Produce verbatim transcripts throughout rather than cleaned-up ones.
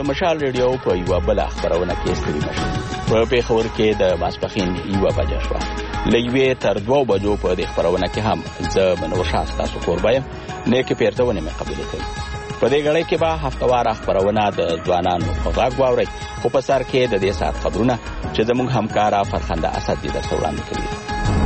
د مشال ریډیو په یو بل خبرونه کې ستړي مشي په پیښور کې د ماسپخین یو بجې شو لېوې تر دوه بجو په دې خبرونه کې هم زه منور شاه تاسو قربایم نه کې پیرتهونه مې قبول کړم په دې غړې کې به هفتوار خبرونه د ځوانانو په غاګ واوري خو په سر کې د دې سات خبرونه چې زموږ همکارا فرخنده اسد دې درته وړاندې کوي.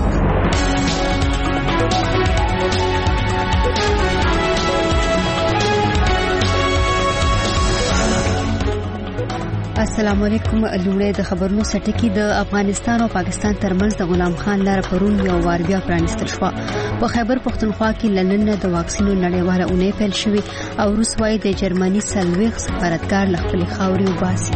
السلام علیکم. لوړې د خبرونو سټکی د افغانستان او پاکستان ترمنځ د غلام خان لار پرون یو وار بیا پرانستل شو. په خیبر پختونخوا کې لنن د واکسینو نړیواله اونۍ پیل شوې او روس وايي د جرمني سلويخ سفارتکار لخپل خاوري وباسي.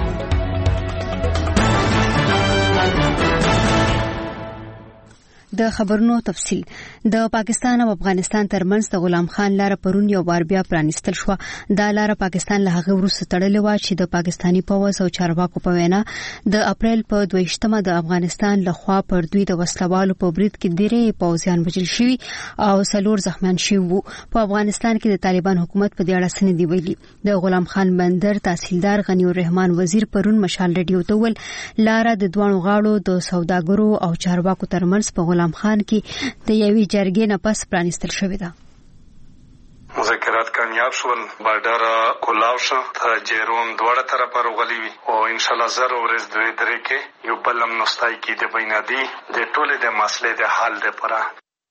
د خبرونو تفصيل. د پاکستان او افغانستان ترمنځ د غلام خان لار پرون یو بار بیا پرانستل شو. دا لار پاکستان له هغه وروسته تړلې و چې د پاکستانی پوځ او چارواکو په وینا د اپریل په دویشتمه د افغانستان له خوا پر دوی د وسلوالو په برید کې ډېری پوځیان وژل شوي او څلور زخمیان شوي وو. په افغانستان کې د طالبان حکومت په دې اړه څه نه دی ویلي. د غلام خان بندر تحصیلدار غنی الرحمن وزیر پرون مشال ریډیو ته ول لار د دوه غاړو د سوداګرو او چارواکو ترمنځ په غلام خان کې د یوې جرګې نه پس پرانستل شوې ده. مذاکرات کامیاب شول، بارډر کولاو شو، ته جیروم دواړه طرفه راغلي وي او ان شاء الله زر ورځ دوی درې کې یو بل نوستای کې د بینادي د ټولې د مسلې د حل لپاره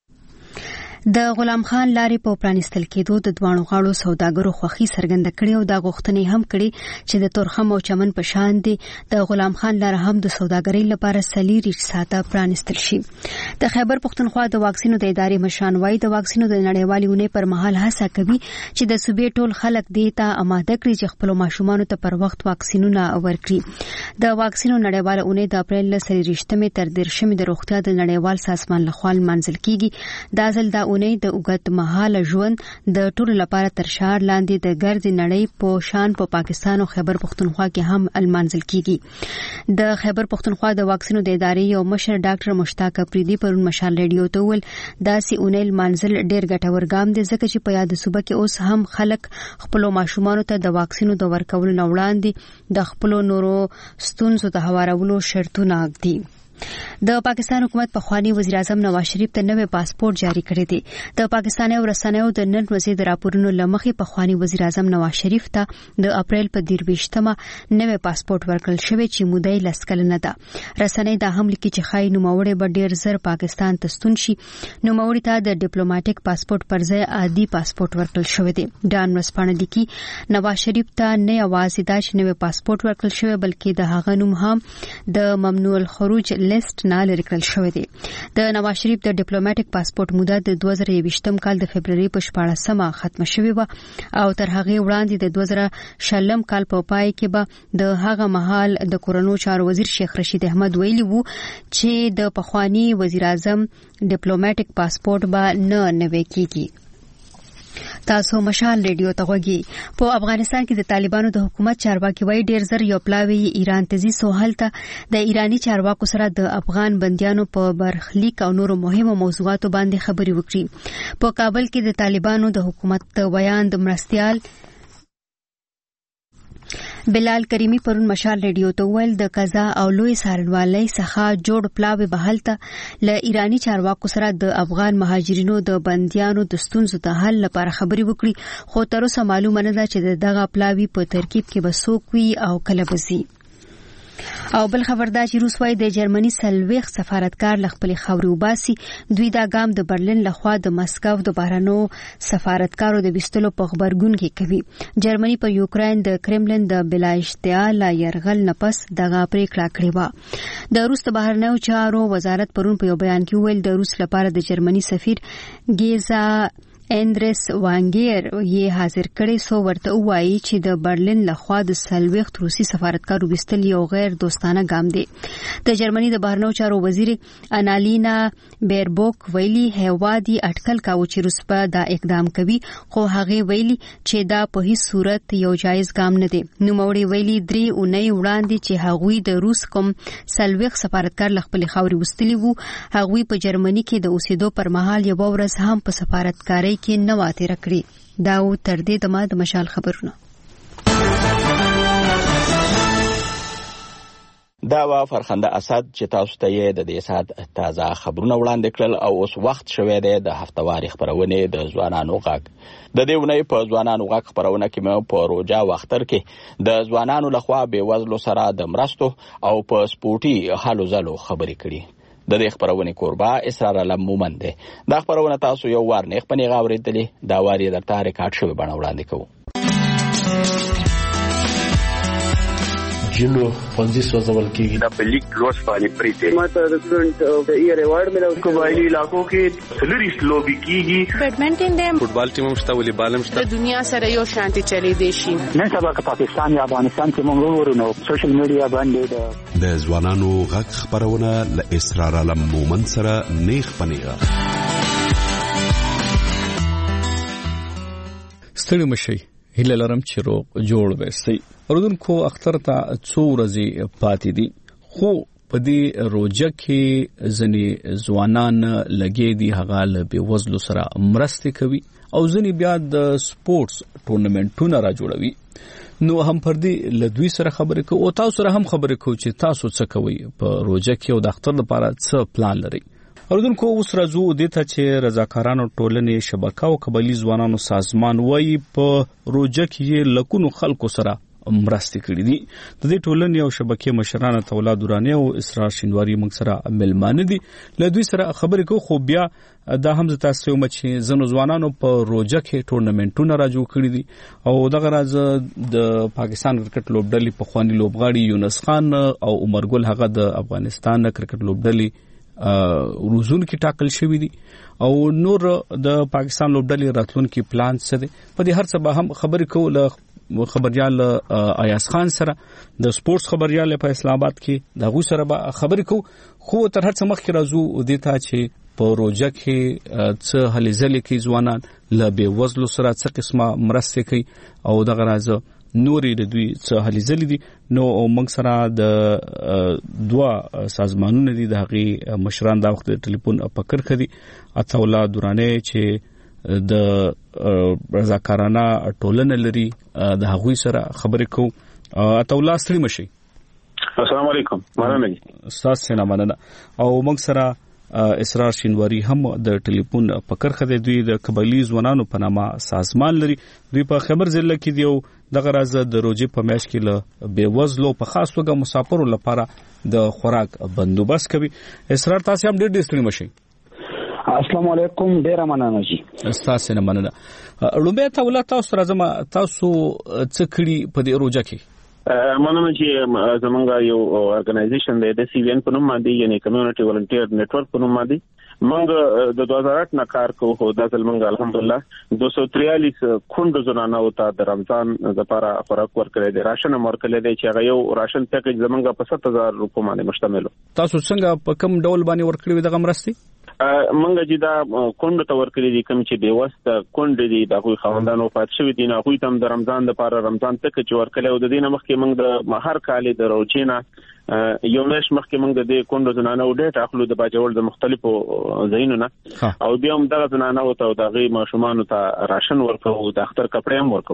د غلام خان لارې په پرانستل کېدو د دوانو غاړو سوداګرو خوښي څرګنده کړې او دا غوښتنې هم کړې چې د تورخم او چمن په شان دي د غلام خان لار هم د سوداګرۍ لپاره سلیری ساته پرانستل شي. د خیبر پختونخوا د واکسینو د ادارې مشران وايي د واکسینو د نړیوالې اونۍ پر مهال هڅه کوي چې د صوبې ټول خلک دې ته آماده کړي چې خپل ماشومان ته پر وخت واکسینونه ورکړي. د واکسینو نړیواله اونۍ د اپریل سلیریشتمه تر دیرشمه د روغتیا د نړیوال سازمان لخوا منځل کیږي. دا ځل د اونۍ د اوږد مهاله ژوند د ټولو لپاره تر شعار لاندې د ګرد نړۍ په شان په پاکستان او خیبر پختونخوا کې هم المنځل کیږي. د خیبر پختونخوا د واکسینو د ادارې یو مشر ډاکټر مشتاق افریدي پرون مشال ریډیو ته ول داسې اونۍ منځل ډېر ګټور ګام دی ځکه چې په یاد صوبه کې اوس هم خلک خپل ماشومان ته د واکسینو د ورکولو نه وړاندې د خپل نورو ستونزو د هوارولو شرطونه اږدي. د پاکستان حکومت په خواني وزیر اعظم نواز شریف ته نوې پاسپورت جاری کړی دی. د پاکستان او رسنیو د نن ورځې د راپورونو لمخې په خواني وزیر اعظم نواز شریف ته د اپریل په دیرشتمه نوې پاسپورت ورکړل شوی چې مودې لسکل نه ده. رسنۍ دا هم لیکي چې خای نوموړی به ډیر زر پاکستان ته ستون شي. نوموړی ته د ډیپلوماټیک پاسپورت پر ځای عادي پاسپورت ورکړل شوی دی. ډان ورسپانه لیکي نواز شریف ته نه یوازې دا چې نوې پاسپورت ورکړل شوی بلکې د هغه نوم هم د ممنوع الخروج لیست نه لري کړل شوی دی. د نواز شریف د ډیپلوماټیک پاسپورت موده د دوه زره یوویشتم کال د فبرवरी په شپاړسمه ختمه شوې و او تر هغه وړاندې د دوه زره شلم کال په پای کې به د هغه مهال د کورونو چارو وزیر شیخ رشید احمد ویلي وو چې د پخوانی وزیر اعظم ډیپلوماټیک پاسپورت به نه نوي کیږي. تاسو مشال ریډیو ته غوږی. په افغانستان کې د طالبانو د حکومت چارواکي وایي ډیر زر یو پلاوی ایران ته ځي سو هلته د ایرانی چارواکو سره د افغان بندیانو په برخلیک او نورو مهمو موضوعاتو باندې خبرې وکړي. په کابل کې د طالبانو د حکومت د بیان د مرستيال بلال کریمی پرون مشال ریډیو ته ویل د قزا او لوی سارنوالۍ څخه جوړ پلاوی بهلته ل ایرانی چارواکو سره د افغان مهاجرینو د بندیانو د ستونزو د حل لپاره خبرې وکړي خو تر اوسه معلومه نه ده چې دغه پلاوی په ترکیب کې بسوک وي او کله بزي. او بل خبردار چې روس وايي د جرمني سلويخ سفارتکار لخپل خاوري وباسي. دوی دا ګام د برلین لخوا د مسکو د بهرنو سفارتکارو د وستلو په خبرګون کې کوي. جرمني په یوکرين د کرملین د بلا اشتعال يرغل نه پس دغه پریکړه کړې و. د روس د بهرنیو چارو وزارت پرون په یو بیان کې ویل د روس لپاره د جرمني سفیر ګیزا اندرس وانګیر یې حاضر کړي سو ورته وایي چې د برلین لخوا د سلويخت روسي سفارتکار وستل یو غیر دوستانه ګام دی. د جرمني د بهرنیو چارو وزیر انالینا بیربوک ویلي هیوادي اټکل کاوه چې روس په دا اقدام کوي خو هغه ویلي چې دا په هیڅ صورت یو جایز ګام نه دی. نو موري ویلي درې اونۍ وړاندې چې هغوی د روس کوم سلويخت سفارتکار لخپل خاوري وستلی وو هغوی په جرمني کې د اوسېدو پر مهال یو ورځ هم په سفارتکارۍ کې نه واته رکړي. دا و تر دې د ما د مشال خبرونه. دا وا فرخنده اسد چې تاسو ته یې د دې سات تازه خبرونه وړاندې کړل او اوس وخت شوه دی د هفتواري خبرونه د ځوانانو غږ. د دې ونې په ځوانانو غږ خبرونه کې مې په روجا وختر کې د ځوانانو لخوا به وزلو سره د مرستو او په سپورتي حالو زلو خبرې کړي. د دې خبرونه کوربه اسرار علم مومن دی. دا خبرونه تاسو یو وار نه خپنی غاورېدلې دا واری درته ریکارډ شوی بڼه وړاندې کوو. جنو پنځه سوځول کېږي د پلیک لوس باندې پریته ماته د سټډنټ او د ایئر ایوارډ ملو قبایلی علاقو کې سلریس لوبي کیږي. بیډمنټن دی، فوټبال ټیم مشته، والیبال مشته. د دنیا سره یو شانتي چلی دی شي. نن سبا که پاکستان یا افغانستان کې موږ ورونو سوشل میډیا باندې د ځوانانو غږ خبرونه ل اسرار علم مومن سره نیخ پنیغه. ستړي مشي هله لرم چې روغ جوړ وسی. اوردونکو اختر ته څو ورځې پاتې دي، خو په دې روجه کې ځنې ځوانان لګې دي هغه له بېوزلو سره مرستې کوي او ځنې بیا د سپورتس ټورنمنټونه را جوړوي. نو هم پر دې له دوی سره خبرې کوو او تاسو سره هم خبرې کوو چې تاسو څه کوئ په روجه کې او د اختر لپاره څه پلان لرئ. اوردونکو اوس راځو دې ته چې رضاکارانو ټولنې شبکه او قبایلي ځوانانو سازمان وایي په روجه کې لکونو خلکو سره مرستې کړې دي. د دې ټولنې او شبکې مشران تولا دورانی او اسرار شینواری موږ سره ملمانه دي. له دوی سره خبرې کوو، خو بیا دا هم زه تاسو یم چې ځینو ځوانانو په روجه کې ټورنمنټونه را جوړ کړي دي او دغه راز د پاکستان کرکټ لوبډلې پخوانی لوبغاړي یونس خان او عمر ګل هغه د افغانستان کرکټ لوبډلې روزون کې ټاکل شوی دي او نور د پاکستان لوبډلې راتلونکي پلان څه دي. په دې هر څه به هم خبرې کوو له خبريال ایاز خان سره، د سپورتس خبريال په اسلام آباد کې دغه سره به خبرې کوو. خو تر هر څه مخکې راځو دې ته چې په روجه کې څه هلې ځلې کوي ځوانان، له بېوزلو سره څه قسمه مرستې کوي او دغه راز نورې د دوی څه هلې ځلې دي. نو موږ سره د دوه سازمانونه دي، د هغې مشران دا وخت د ټلیفون په کرښه دي. عطاالله دورانی چې د رضاکارانه ټولنه لري د هغوی سره خبرې کوو. عطاالله ستړي مشئ. السلام علیکم. مننه ستاسو نه مننه. او موږ سره اسرار شینواری هم د ټلیفون په کرښه دی. دوی د قبایلي ځوانانو په نامه سازمان لري. دوی په خیبر ضلع کې دی او دغه راز د روجې په میاشت کې له بېوزلو په خاص توګه مسافرو لپاره د خوراک بندوبست کوي. اسرار تاسو هم ډېر ډېر ستړي مشئ. السلام علیکم. ډېر مننه جی. تاسو نه مننه. لومبه ته تاسو راځم، تاسو څه کړی په دې روجه کې؟ مننه چې زمونږ یو ارګنایزیشن دی د سی وی ان په نوم باندې، یعنی کمیونټي والنټیر نیټورک په نوم باندې موږ د دوه هزار اټ نه کار کوو. خو دا ځل موږ الحمدلله دوه سوه تریالیس کونډو زنانو ته د رمضان لپاره خوراک ورکړی دی، راشن هم ورکړی دی چې هغه یو راشن پیکج زمونږ په سات هزار روپو باندې مشتمل. تاسو څنګه په کوم ډول باندې ورکړی دغه مرستې؟ منګه چې دا کونډو ته ورکړي دي، کوم چې بېوسته کونډې دي د هغوی خاوندانو وفات شوي دي، نو هغوی ته هم د رمضان دپاره رمضان تکه چې ورکړی او د دې نه مخکې موږ د هر کال د روجې نه یو میاشت مخکې موږ د دې کونډو زنانو ډېټ اخلو د باجوړ د مختلفو ځایونو نه، او بیا هم دغه زنانو ته او د هغې ماشومانو ته راشن ورکوو، د اختر کپړې هم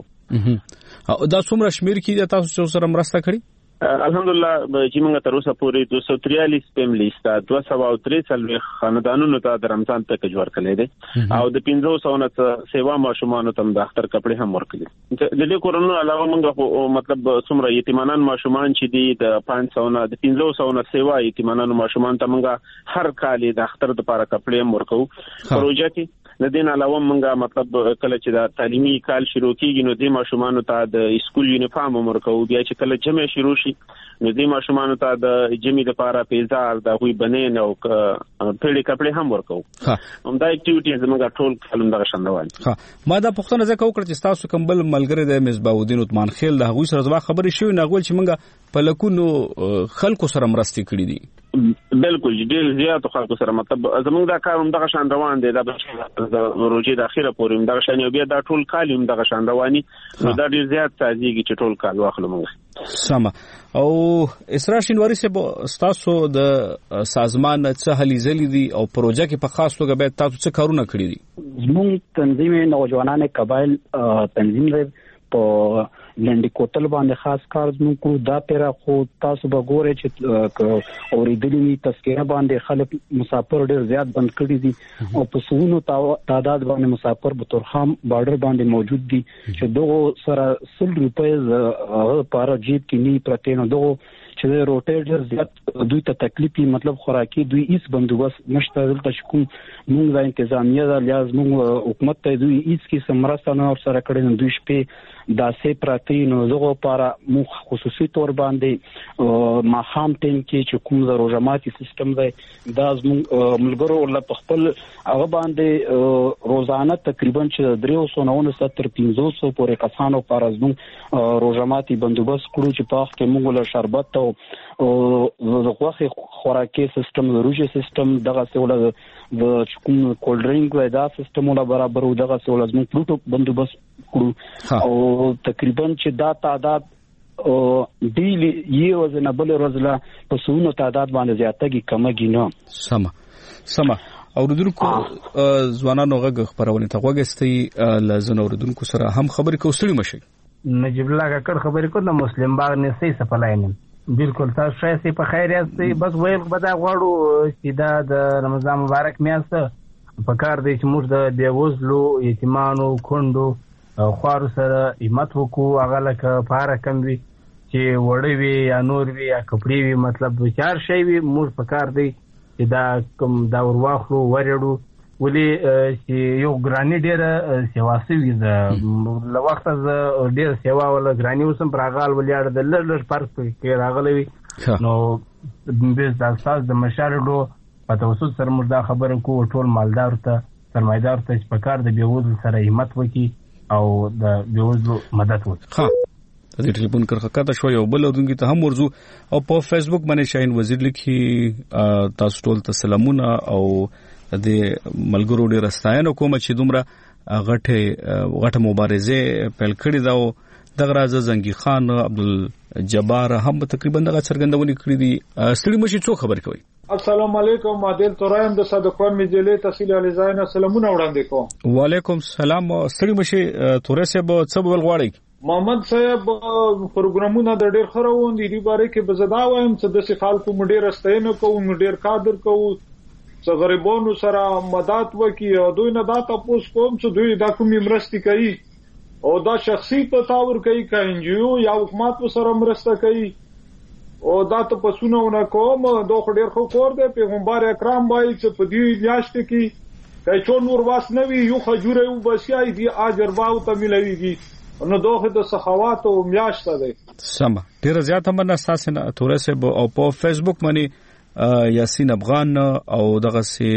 ورکوو. دا څومره شمېر کې دي تاسو چې سره مرسته کړي؟ الحمدلله چې موږ تر اوسه پورې دوه سوه تریالیس فیملیز ته دوه سوه او درې څلوېښت خاندانونو ته د رمضان پیکج ورکړی دی او د پنځه سوه نه څه سیوا ماشومانو ته د اختر کپړې هم ورکړي. د دې کورونو علاوه موږ مطلب څومره یتیمانان ماشومان چې دي د پنځه سوه نه د پنځه سوه نه سیوا یتیمانانو ماشومان ته موږ هر کال د اختر دپاره کپړې هم ورکوو په روژه کې. د دې نه علاوه موږ مطلب کله چې د تعلیمي کال شروع کیږي نو دې ماشومانو ته د اسکول یونیفارم هم ورکوو. بیا چې کله جمع شروع شي نو دې ماشومانو ته د جمع لپاره پیزار د هغوی بنین او پیړې کپړې هم ورکوو. همدا اکټیویټیز موږ ټول کال همدغه شان روان دي. ما دا پوښتنه ځکه وکړه چې ستاسو کوم بل ملګری دی مصباح الدین عثمان خیل، د هغوی سره زما خبرې شوې نو هغوی چې موږ په لکونو خلکو سره مرستې کړي دي. بالکل ډېر زیاتو خلکو سره مطلب زموږ دا کار همدغه شان روان دی، دا د روژې د اخره پورې همدغه شان او بیا دا ټول کال همدغه شان رواني، نو دا ډېر زیات تازیږي چې ټول کال واخلو موږ. سمه. او اسرار شینواری صاحب ستاسو د سازمان څه هلې ځلې دي او پروژه کې په خاص توګه باید تاسو څه کارونه کړي دي؟ زموږ تنظیم نوجوانان قبایل تنظیم دی په لنډي کوتل باندې خاص کار زموږ کو دا پیرا خو تاسو به ګورئ چې اوریدلې تذکره باندې خلک مسافر ډېر زیات بند کړي دي او په سونو تعداد باندې مسافر په تورخم بارډر باندې موجود دي چې دغه سره سل روپۍ پر جیب کې نی پرته نو دغه چې روټي ډېر زیات دوی ته تکلیف مطلب خوراکي دوی هیڅ بندوبست نشته دلته کوم موږ د انتظامیه د لیاز موږ حکومت ته دوی هیڅ کی سمرسته نه سره کړي دوی شپې داسې پراتی نو دغه لپاره موږ خصوصي تور باندې ماخام ټیم کې چې کوم د روزماتي سیستم دی دا زموږ ملګرو ول په خپل هغه باندې روزانه تقریبا چې درې سوه نود تر پنځه سوه پورې کسانو پر زموږ روزماتي بندوبست کړو چې په وخت کې موږ له شربت او د غوښې خوراکي سیستم د روجي سیستم دغه څول د کوم کولډ ډرینګ وای دا سیستم ولا برابر او دغه څول زموږ پروتو بندوبست کړو او تقریبا چې دا تعداد ډیلی یو ځنه بل ورځله په سونو تعداد باندې زیاتګي کمګي نه سم سم اوردونکو ځوانانو غږ خبرونه ته وګستي لزن اوردونکو سره هم خبرې کوستړي مشي نجیب الله کړ خبرې کو د مسلم باغ نه سي سپلاین بالکل تاسو شې په خیر یاستئ بس ویل بدا غواړو چې دا د رمضان مبارک میاشت په کار دی چې موږ د بیوزلو یتیمانو کندو خوارو سره همت وکړو هغه لکه په هر کم وي چې وړي وي یا نور وي یا کپړې وي مطلب چار شی وي موږ په کار دی چې دا کوم دا ورواخلو ورېړو ولې چې یو ګرانی ډېره سیوا سوي د له وخته زه ډېره سیوا ولا ګرانی اوسم پر هغه ولیاړ د لږ لږ فرق کې راغلی وي نو بیس د اساس د مشارډو په توسط سره موږ دا خبره کوو ټول مالدار ته سرمایدار ته چې په کار د بیوزلو سره همت وکړي او د بیوزلو مدد وکړي د دې ټلیفون کرخه شو یو بل ودونکو ته هم ورزو او په فیسبوک باندې شاهین وزیر لیکي تاسو ټول ته سلامونه او د ملګرو ډېر ستاینه کوم چې دومره غټه غټه مبارزه پیل کړې دا او دغه راز زنګي خان عبدالجبار هم تقریبا دغه څرګندونې کړې دي ستړي مشي څو خبر کوي السلام علیکم عادل تورایم د صدقون مجلې تحصیل علی زاین سلامونه وړاندې کوم وعلیکم السلام ستړي مشي تورې صاحب څه بول غواړي محمد صاحب پروګرامونه د ډېر خروون دي د باره کې بزدا وایم چې د سې خلکو مډیر استاینه کوو مډیر قادر کوو څو غریبانو سره مدد وکي او دوی نه دا تاسو کوم چې دوی دا کومې مرستې کوي او دا شخصي تطور کوي کا ان جی او یا حکومت سره مرسته کوي او دا تاسو نه کوم دوه ډېر خو کور دی پیغمبر اکرام وایي چې په دې میاشت کې کای چون نور واس نوي یو خجوره او بسیای دی اجر باو ته ملويږي نو دوه د سخاوت او میاشت ده سم ډیر زیات هم نه اساس نه تورسه او په فیسبوک باندې یاسین افغان او دغه سي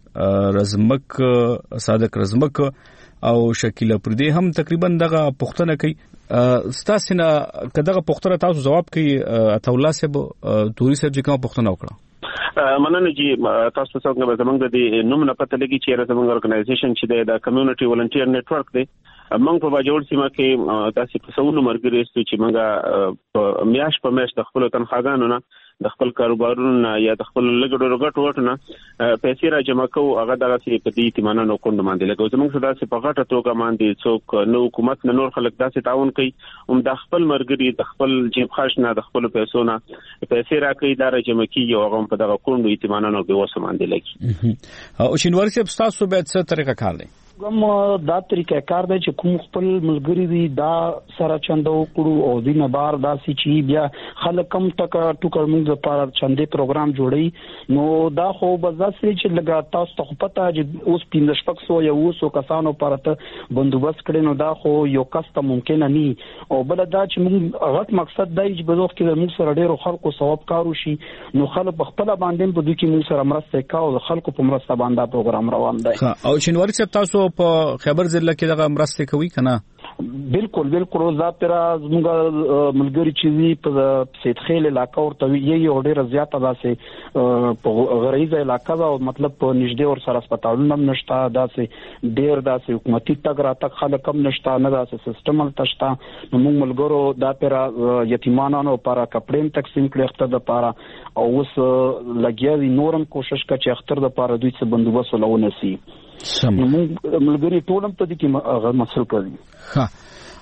رزمک صادق رزمک او شکیل پردي هم تقریبا دغه پښتنه کوي ستاسو نه کداغه پښتنه تاسو جواب کوي اتولا صاحب توري صاحب چې کوم پښتنه وکړه مننه جی تاسو څنګه زمونږ د نوم نه پته لګي چې زمونږ ارګنایزیشن چې د کمیونټي ولنټیر نتورک دی موږ په باجوړ سیمه کې تاسو په سونو مرګري ستو چې موږ میاش په میاش د خپل تنخواګانو نه د خپل کاروبارونو یا د خپل لګړو رګټ وټنه پیسې را جمع کوو هغه دغه سي په دې تیمانو کوند باندې لګو زموږ صدا سي په غټه توګه باندې څوک نو حکومت نه نور خلک داسې تعاون کوي هم د خپل مرګري د خپل جیب خاص نه د خپل پیسو نه پیسې را کوي دا جمع کیږي او هم په دغه کوندو تیمانو به وسه باندې لګي او شینوار سي تاسو به څه طریقه کار دی کوم دا طریقې کار دی چې کوم خپل ملګری دی دا سره چندو کړو او دینه بار دا سي چې بیا خلک کم ټکا ټوکر موږ لپاره چندې پروګرام جوړي نو دا خو بزاسري چې لګا تاسو ته پته چې اوس پینځه شپږ سو یا اوسو کسانو پرته بندوبست کړي نو دا خو یو کس ته ممکن نه او بل دا چې موږ غټ مقصد دی چې بزوخ کې موږ سره ډېر خلکو ثواب کارو شي نو خلک خپل باندې په دوی کې موږ سره مرسته کوي خلکو په مرسته باندې پروګرام روان دی او شینواری صاحب تاسو په خبر ضلع کې دغه مرسته کوي کنه بالکل بالکل روزا پر زموږ ملګری چې په سید خیل علاقې ورته یي او ډیره زیاته داسې په غریزه علاقې او مطلب په نږدې ور سره هسپتالونه نشته داسې ډیر داسې حکومتي تګ راتګ خلک کم نشته نه داسې سیستم تشته نو موږ ملګرو دا پر یتیمانو لپاره کپړې تقسیم کړي اختر لپاره او اوس لګیا نورم کوشش کوي چې اختر لپاره دوی څه بندوبست ولونه سي سم ملګری ټولم ته د کی مسل کوي ها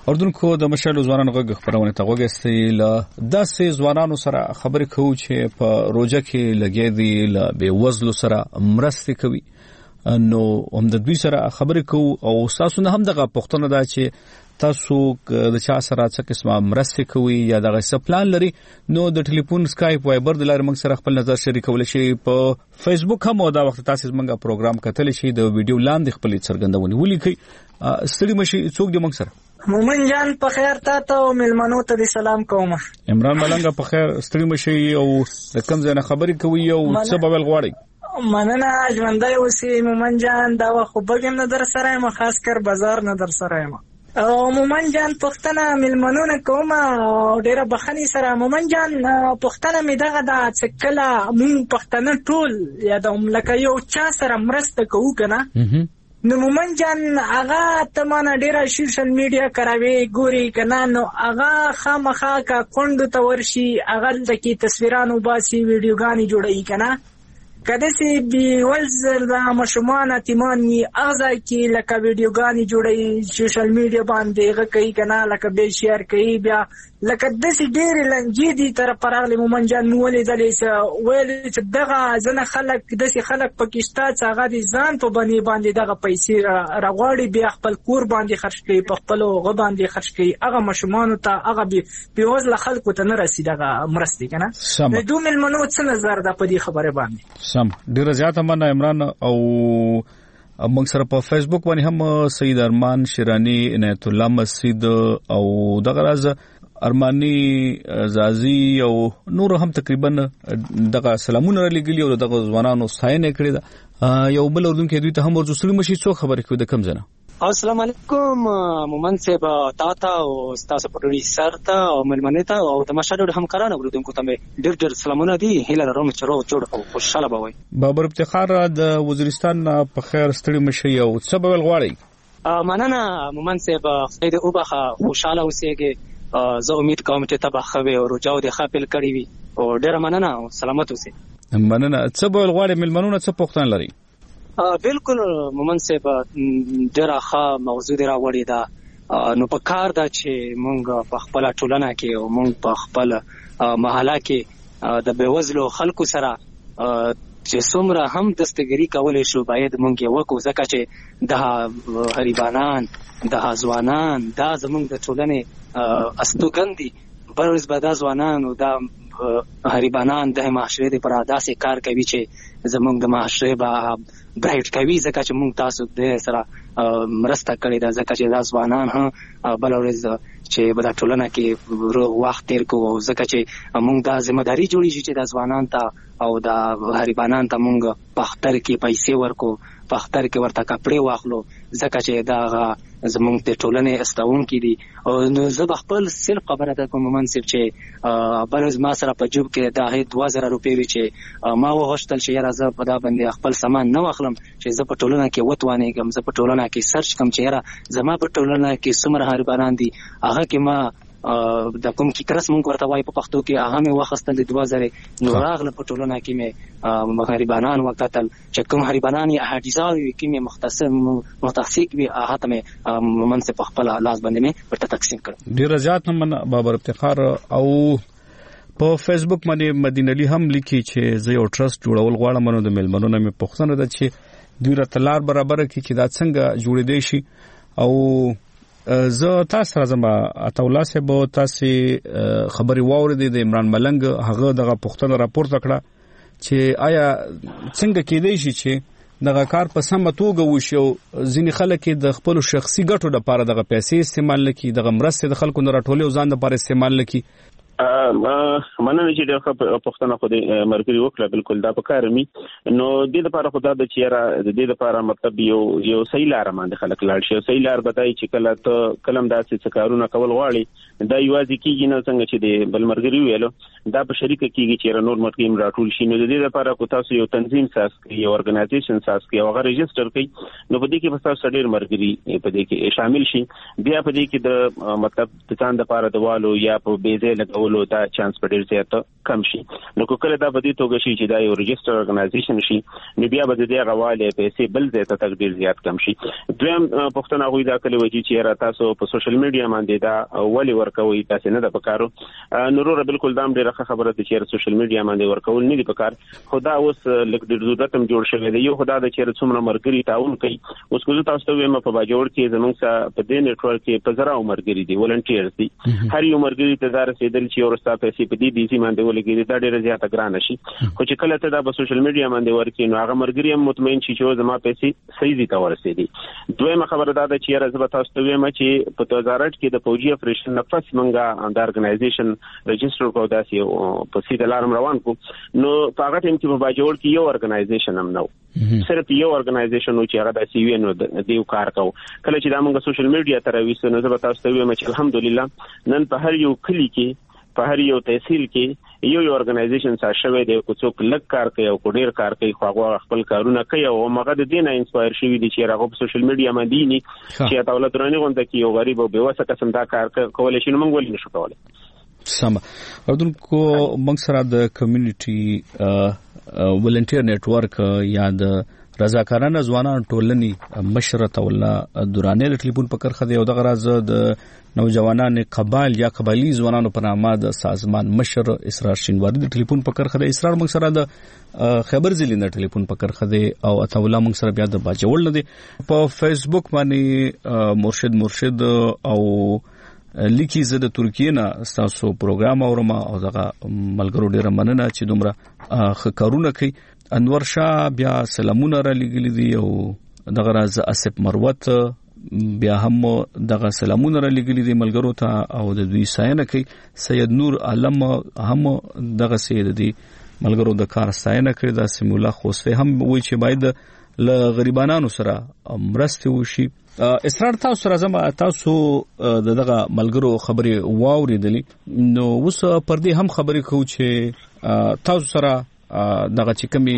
اردوونکو د مشالو ځوانانو غږ خبرونه ته وګورئ ل داسې ځوانانو سره خبرې کوو چې په روزه کې لګي دي ل بے وزلو سره مرسته کوي نو هم د دوی سره خبرې کوو او تاسو نه هم دغه پښتنه دا چې تاسو د چا سره څه قسمه مرسته کوي یا دغه سپلان لري نو د ټلیفون سکایپ وایبر د لارې موږ سره خپل نظر شریکول شي په فیسبوک هم او دا وخت تاسو موږ پروګرام کتل شي د ویډیو لاندې خپل څرګندونې ولیکي ستړي مشي څوک دې موږ سره مومن جان په خیر تاسو او ملمنو ته سلام کوم عمران ملنګ په خیر ستړي مشي او د کوم ځای نه خبرې کوي او څه به ول غواړي مننه ژوندۍ اوسې مومن جان دا خو بګم نه در سره ما خاص کر بازار نه در سره ما او مومن جان پښتنه ملمنونه کومه ډیره بخنی سره مومن جان پښتنه می دغه د څکلا مون پښتنه ټول یا د لکه یو چا سره مرسته کوو کنه نو مومن جان هغه تمانه ډیره سوشل میډیا کراوي ګوري کنه نو هغه خامخا کا کندو ته ورشي هغه د کی تصویرانو باسي ویډیوګانی جوړي کنه کله چې بي ولز د مشمون اتماني اغزا کې لکه ویډیوګانی جوړي سوشل میډیا باندې هغه کوي کنه لکه به شیر کوي بیا لکه د سې ډېر لنګي دي تر پرغلی مومن جان مولې دلې ویل چې دغه ځنه خلک د سې خلک پاکستان څنګه دي ځان په باندې باندې دغه پیسې راغواړي بیا خپل کور باندې خرج کوي په خپل غو باندې خرج کوي هغه مشمون ته هغه به وزله خلکو ته نه رسي دغه مرستي کنه نو دوه ملمنو څه نظر ده په دې خبره باندې سم ډیر زیاته مننه عمران او موږ سره په فیسبوک باندې هم سید ارمان شیرانی عنایت الله مسجد او دغه راز ارمانی زازی او نور هم تقریبا دغه سلامونه لګلی او دغه ځوانانو ستاینه کړی دا یو بل اردوونکو دوی ته هم ورځو سره مشي څو خبرې کوي د کم زنه السلام علیکم مومن صاحب تاته او تاسو په ډېری سرته او ملمنه ته او تماشا ډېر همکارانه اردوونکو ته ډېر ډېر سلامونه دي هیله لرم چې روغ جوړ او خوشاله به وي بابر افتخار د وزیرستان په خیر ستړي مشي او څه به غواړي مننه مومن صاحب خدای دې وبخه خوشاله اوسئ زه امید کوم چې تبه خوي او رجاو دې خپل کړی وي او ډېر مننه او سلامت اوسئ مننه څه به غواړي ملمنونه څه پوښتنه لري بالکل مومن صاحب ډېر ښه موضوع دی راوړی دا نو په کار دا چې مونږ په خپل ټولنه کې او مونږ په خپل محله کې د بیوزلو خلکو سره چې څومره هم دستګری کولای شو باید مونږ یې وکړو ځکه چې د غریبانان د ځوانان دا زمونږ د ټولنې استوګن دي برز به دا ځوانان او دا غریبانان د معاشرې د پر داسې کار کوي چې زمونږ د معاشرې به برایټ کوي ځکه چې مونږ تاسو د سره مرسته کړې ده ځکه چې دا ځوانان هم بل ورځ چې په ټولنه کې روغ وخت تیر کوو ځکه چې مونږ دا ذمہداري جوړیږي چې د ځوانان ته او د غریبانان ته مونږ په اختر کې پیسې ورکو په اختر کې ورته کپڑے واخلو ځکه چې دا زمونږ د ټولنې استاونکي دي او زه خپل صرف خبره ده کوم منصب چې بلز ما سره په جوب کې دا هي دوه زره روپۍ وی چې ما وغوښتل چې یاره زه په دا باندې خپل سامان نه واخلم چې زه په ټولنه کې وتوانېږم زه په ټولنه کې سرچ کوم چې یاره زما په ټولنه کې څومره غریبان دي هغه کې ما د کوم کې کرس مونږ ورته وای په پښتو کې هغه مې واخستل د دوه زره نو راغله په ټولنه کې مې غریبانان وکتل چې کوم غریبانان یې حاجزاوي کې مې مختصر متخصص وي هغه ته مې منصب خپل لاس باندې مې ورته تقسیم کړ ډیر زیات من بابر افتخار او په فیسبوک باندې مدین علي هم لیکي چې زه یو ټرست جوړول غواړم نو د ملمنونو مې پوښتنه ده چې دوی را تلار برابر کړي چې دا څنګه جوړې دی شي او زه تاسو راځم اتولا صاحب تاسو خبري واوریدې د عمران ملنګ هغه دغه پښتنه راپورته کړه چې آیا څنګه کېدای شي چې دغه کار په سمه توګه وشي او ځینې خلک د خپل شخصي ګټو لپاره دغه پیسې استعمال لکړي دغه مرستې د خلکو نه راټولې او ځان لپاره استعمال لکړي مننه چې دغه پښتنه خو د مرګري وکړه بالکل دا په کار می نو د دې لپاره خو دا د چیرې د دې لپاره مطلب یو یو صحیح لار باندې خلک لاړ شي صحیح لار بدای چې کله ته کلم داسې څه کارونه کول غواړي دا یوازې کیږي نه څنګه چې د بل مرګري ویلو دا په شریک کیږي چې نور مرګیم راټول شي نو د دې لپاره کو تاسو یو تنظیم ساس کوي یو ارګنایزیشن ساس کوي او هغه ريجستره کوي نو په دې کې تاسو ډېر مرګري په دې کې شامل شي بیا په دې کې د مطلب د ځان لپاره دوالو یا په بیزه لګول کولو دا چانس په ډیر زیات کم شي. نو کله دا په دې توګه شي چې دا یو ريجستر اورګنایزیشن شي نو بیا به د غواړي پیسې بل ځای ته تقدیر زیات کم شي. دویم پښتنه غوي دا کله وږي چې را تاسو په سوشل میډیا باندې دا ولی ورکوي تاسو نه د پکارو نورو بالکل دام ډیره خبره ده چې سوشل میډیا باندې ورکول نه دي پکار. خدا اوس لک د ضرورت هم جوړ شوی دی. یو خدا د چیرې څومره مرګري تعاون کوي. اوس کوم تاسو ته وایم په باجوړ کې زموږ سره په دې نتورک کې په زراو مرګري دي ولنټیرز دي. هر یو مرګري ته زار رسیدل چې ورستا پیسې په دې دي چې باندې ولګي دا ډیره زیاته ګران شي. خو چې کله ته دا په سوشل میډیا باندې ورکې نو هغه مرګري هم مطمئن شي چې زما پیسې صحیح دي تا ورسېدي. دویمه خبره دا ده چې راز به تاسو ته وایم چې په دوه هزار اته کې د فوجي افریشن نفس منګه د اورګنایزیشن ريجستر کو داسې په سیده لارم روان کو. نو په هغه ټیم کې په باجوړ کې یو اورګنایزیشن هم نو صرف یو اورګنایزیشن نو چې هغه د سی وی نو د دیو کار کو. کله چې دا موږ سوشل میډیا ته راوېسو نو زه به تاسو ته وایم چې الحمدلله نن په هر یو کلی کې په هر یو تحصیل کې یو یو اورګنایزیشن سره شوی دی کو څوک لک کار کوي او ډیر کار کوي خو هغه خپل کارونه کوي او مغه د دینه انسپایر شوی دي چې هغه په سوشل میډیا باندې ني چې تاسو درنه غونډه کې یو غریب او بیوسه قسم دا کار کولای شي نو موږ ولې نشو کولای. سم اردن کو موږ سره د کمیونټي ولنټیر نیټورک یا د رضاکارانه ځوانان ټولنې مشره تولا دورانه د ټلیفون پکر خدي او د غراز د نوجوانان قبایل یا قبایلی ځوانانو په نامه د سازمان مشر اسرار شینواری د ټلیفون پکر خدي. اسرار موږ سره د خبر ځلې د ټلیفون پکر خدي او اتولا موږ سره بیا د باجوړ نه دي. په فیسبوک باندې مرشد مرشد او لیکي زه د ترکیه نه تاسو پروګرام اورم او دغه ملګرو ډیره مننه چې دومره خکارونه کوي. انور شاه بیا سلامونه را لګلی دي او دغه راز اسف مروت بیا هم دغه سلامونه را لګلی دي ملګرو ته او د دوی ساينه کوي. سید نور عالم هم دغه سید دي ملګرو د کار ساينه کوي. د سیم الله خوسته هم وایي چې باید ل غریبانو سره مرسته وشي. اسرار تاسو سره زما تاسو دغه ملګرو خبرې واوریدلې نو اوس پر دې هم خبرې کوو چې تاسو سره دغه چې کمی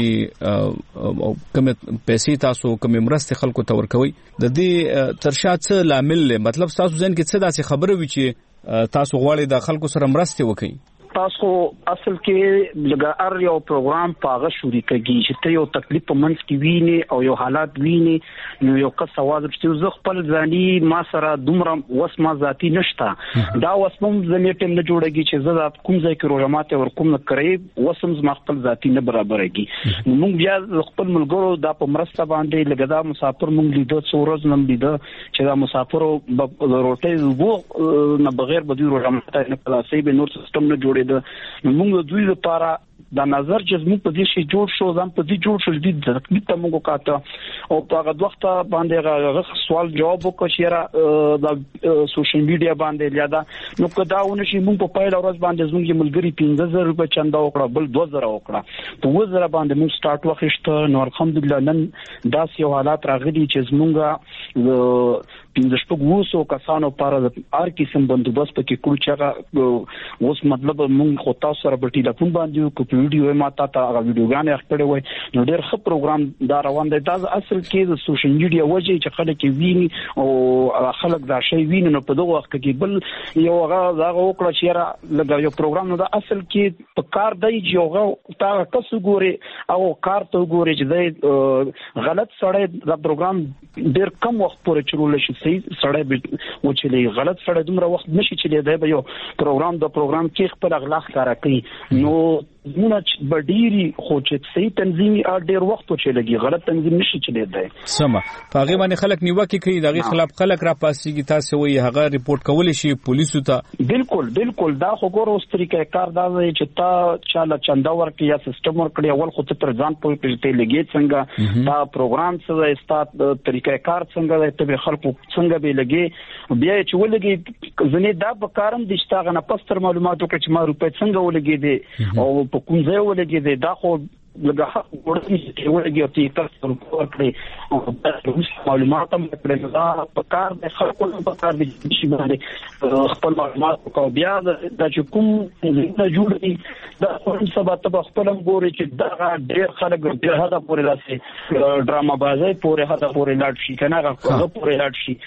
کمی پیسې تاسو کمی مرسته خلکو ته ورکوي د دې ترشا څه لامل مطلب تاسو ځین کې څه داسې خبره وي چې تاسو غواړئ د خلکو سره مرسته وکړئ. تاسو اصل کې لګا ار یو پروګرام پاغه شروع کړي چې ته یو تکلیف په منځ کې ویني او یو حالات ویني نو یو قص سواد چې زه خپل ځاني ما سره دومره وسمه ذاتی نشته دا وسمم زمې ټیم نه جوړږي چې زه کوم ځای کې روزمات ور کوم کوي وسم زما خپل ذاتی نه برابرږي. موږ بیا خپل ملګرو دا په مرسته باندې لګدا مسافر موږ لیدو څو ورځې نم لیدو چې دا مسافر روټي وو نه بغیر بدی روزمات نه پلاسې به نور سیستم نه جوړ د موږ دوی لپاره دا نظر چې موږ په دې شي جوړ شو ځم په دې جوړ شو د تکلیف ته موږ کاته او په هغه وخت باندې هغه سوال جواب وکړ چې را د سوشل میډیا باندې لیدا نو کداونه شي موږ په پایله ورځ باندې زموږ ملګری پنځه زره روپیا چنده وکړه بل دوه زره وکړه په وزره باندې موږ سٹارټ وخښته نو الحمدلله نن داس یو حالات راغلي چې زموږ پنځه شپږ وسو کسانو لپاره د هر قسم بندوبست پکې کول چې اوس مطلب موږ خو تاسو سره په ټلیفون باندې کو ویډیو ما تا ته هغه ویډیوګانې اخلي وای نو ډېر ښه پروګرام دا روان دی. دا اصل کې د سوشل میډیا وجه چې خلک ویني او خلک دا شی ویني نو په دغه وخت کې بل یو هغه دا وکړه چې را لګا یو پروګرام نو دا اصل کې په کار دی چې هغه تا تاسو ګوري او کار ته ګوري چې دا غلط سړی دا پروګرام ډېر کم وخت پورې چلول شي صحیح سړی و چې غلط سړی دومره وخت نشي چې دی به یو پروګرام د پروګرام کې خپل اغلاق کار کوي نو زمونه بډيري خو چې صحیح تنظیمي ډېر وخت وچې لګي غلط تنظیم نشي چلې دی. سم په هغه باندې خلک نیوکه کوي دغه خلاف خلک را پاسيږي تاسو وایي هغه ریپورت کول شي پولیسو ته. بالکل بالکل دا خو ګور اوس طریقې کار دا چې تا چاله چنده ورکړي یا سیستم ورکړي اول خو ته تر ځان پوي پېټې لګي څنګه دا پروګرام څه استاد طریقې کار څنګه دی ته خلکو څنګه به لګي بیا چې ولګي ځنې دا په کارم د اشتغال نه پستر معلوماتو کې چې ما روپې څنګه ولګي دي او په کوم ځای ولګي دي دا خو لګه ورته چې ولګي او چې تاسو ورکړي معلومات هم کړل دا په کار د خلکو په کار دي چې باندې خپل معلومات کو بیا د کوم نه جوړي دا کوم سبب ته خپل ګوري چې دا ډېر خلک ډېر هدا پورې راسي ډراما بازي پورې هدا پورې لاړ شي کنه هغه پورې لاړ شي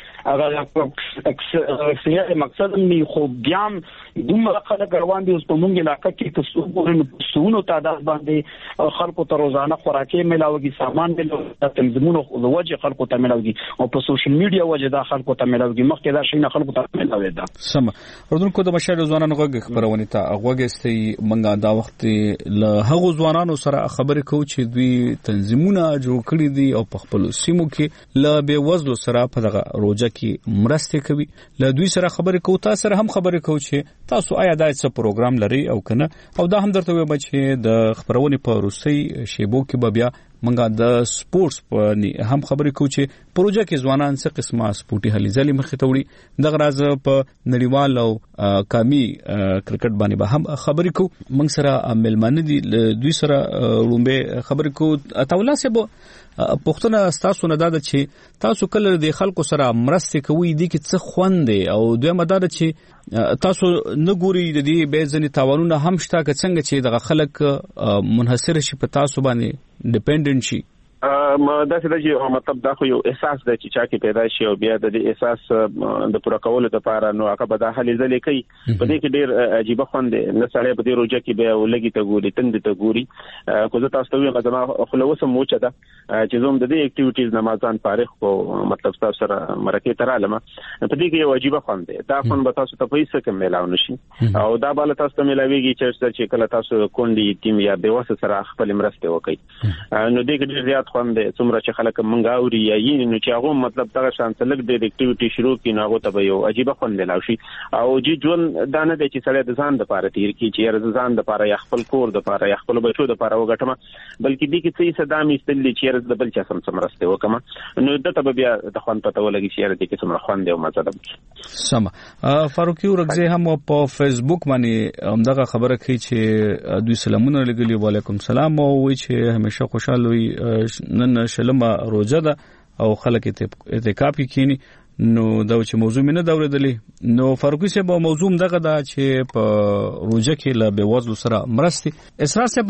هغه اکثر مقصد می خو بیا دومره خلک روان دي اوس په مونږ علاقې کې تاسو ګورئ سونو تعداد باندې خلکو ته روزانه خوراکي ملاوي سامان ملاوي تنظیمونو د وجه خلکو ته ملاوي او په سوشل میډیا وجه دا خلکو ته ملاوي مخکې دا شي نه خلکو ته ملاوي دا سم ورونکو د مشر ځوانانو غږ خبرونه ته غوږستي منګه دا وخت له هغو ځوانانو سره خبرې کوي چې دوی تنظیمونه جوړ کړي دي او په خپل سیمو کې له بے وزلو سره په دغه روزه کې مرسته کوي له دوی سره خبرې کوي تاسو سره هم خبرې کوي چې تاسو آیا دا څه پروګرام لري او کنه او دا هم درته وایي چې د خبرونه په روسي شیبو کې به بیا منګه د سپورتس په هم خبرې کوي چې پروژه کې ځوانان څه قسمه سپورتي هلي ځلې مخې ته وړي دغه راز په نړیوال او قامي کرکټ باندې به هم خبرې کوي موږ سره ملمانه دي دوی سره لومبه خبرې کوي تاولا سبو پښتنه تاسو نه دا چې تاسو کله د خلکو سره مرسته کوي دي کې څه خوند او دوی مدار چې تاسو نه ګوري د دې به ځنی تاوانونه هم شته که څنګه چې دغه خلک منحصر شي په تاسو باندې ډیپندنت شي ما دا څه دی مطلب دا خو یو احساس دی چې چا کې پیدا شي او بیا د دې احساس د پوره کولو لپاره نو هغه به دا هلي ځلې کوي په دې کې ډېر عجیب خوند دی نه سړی په دې روزه کې به ولګي ته ګوري تند ته ګوري کو زه تاسو ته وایم زما خلوص موچه ده چې زوم د دې اکټیویټیز نمازان فارغ کو مطلب تاسو سره مرکه تر علامه په دې کې یو عجیب خوند دی دا خوند به تاسو ته پیسې کې ملاو نشي او دا بل تاسو ته ملاويږي چې کله تاسو کونډي ټیم یا بیوسه سره خپل مرسته وکړي نو دې کې ډېر زیات خوند څومره چې خلک منګا اوري یا یې نو چې هغه مطلب دا شانتلک د اکټیویټي شروع کین هغه ته یو عجیب خوند ملاوي او جی جون دا نه دی چې سړی د ځان لپاره تیر کی چې د ځان لپاره یا خپل کور لپاره یا خپل بچو لپاره وګټم بلکې دې کې څه صدامي استلی چې د بل چا سم سمرسته وکم نو د ته بیا د خوند پته ولګي چې دې کې څومره خوند او مزه ده سم فاروقي ورغزي هم په فیسبوک باندې همدغه خبره کوي چې دوی سلامونه لګلي وعلیکم السلام او وی چې همیشه خوشاله وي نن شلمه روزه ده او خلک اعتکاف کینی نو دا چې موضوع مې نه دا ورېدلې نو فاروقي صاحب موضوع دغه دا چې په روزه کې له بې وزلو سره مرستې اسرار صاحب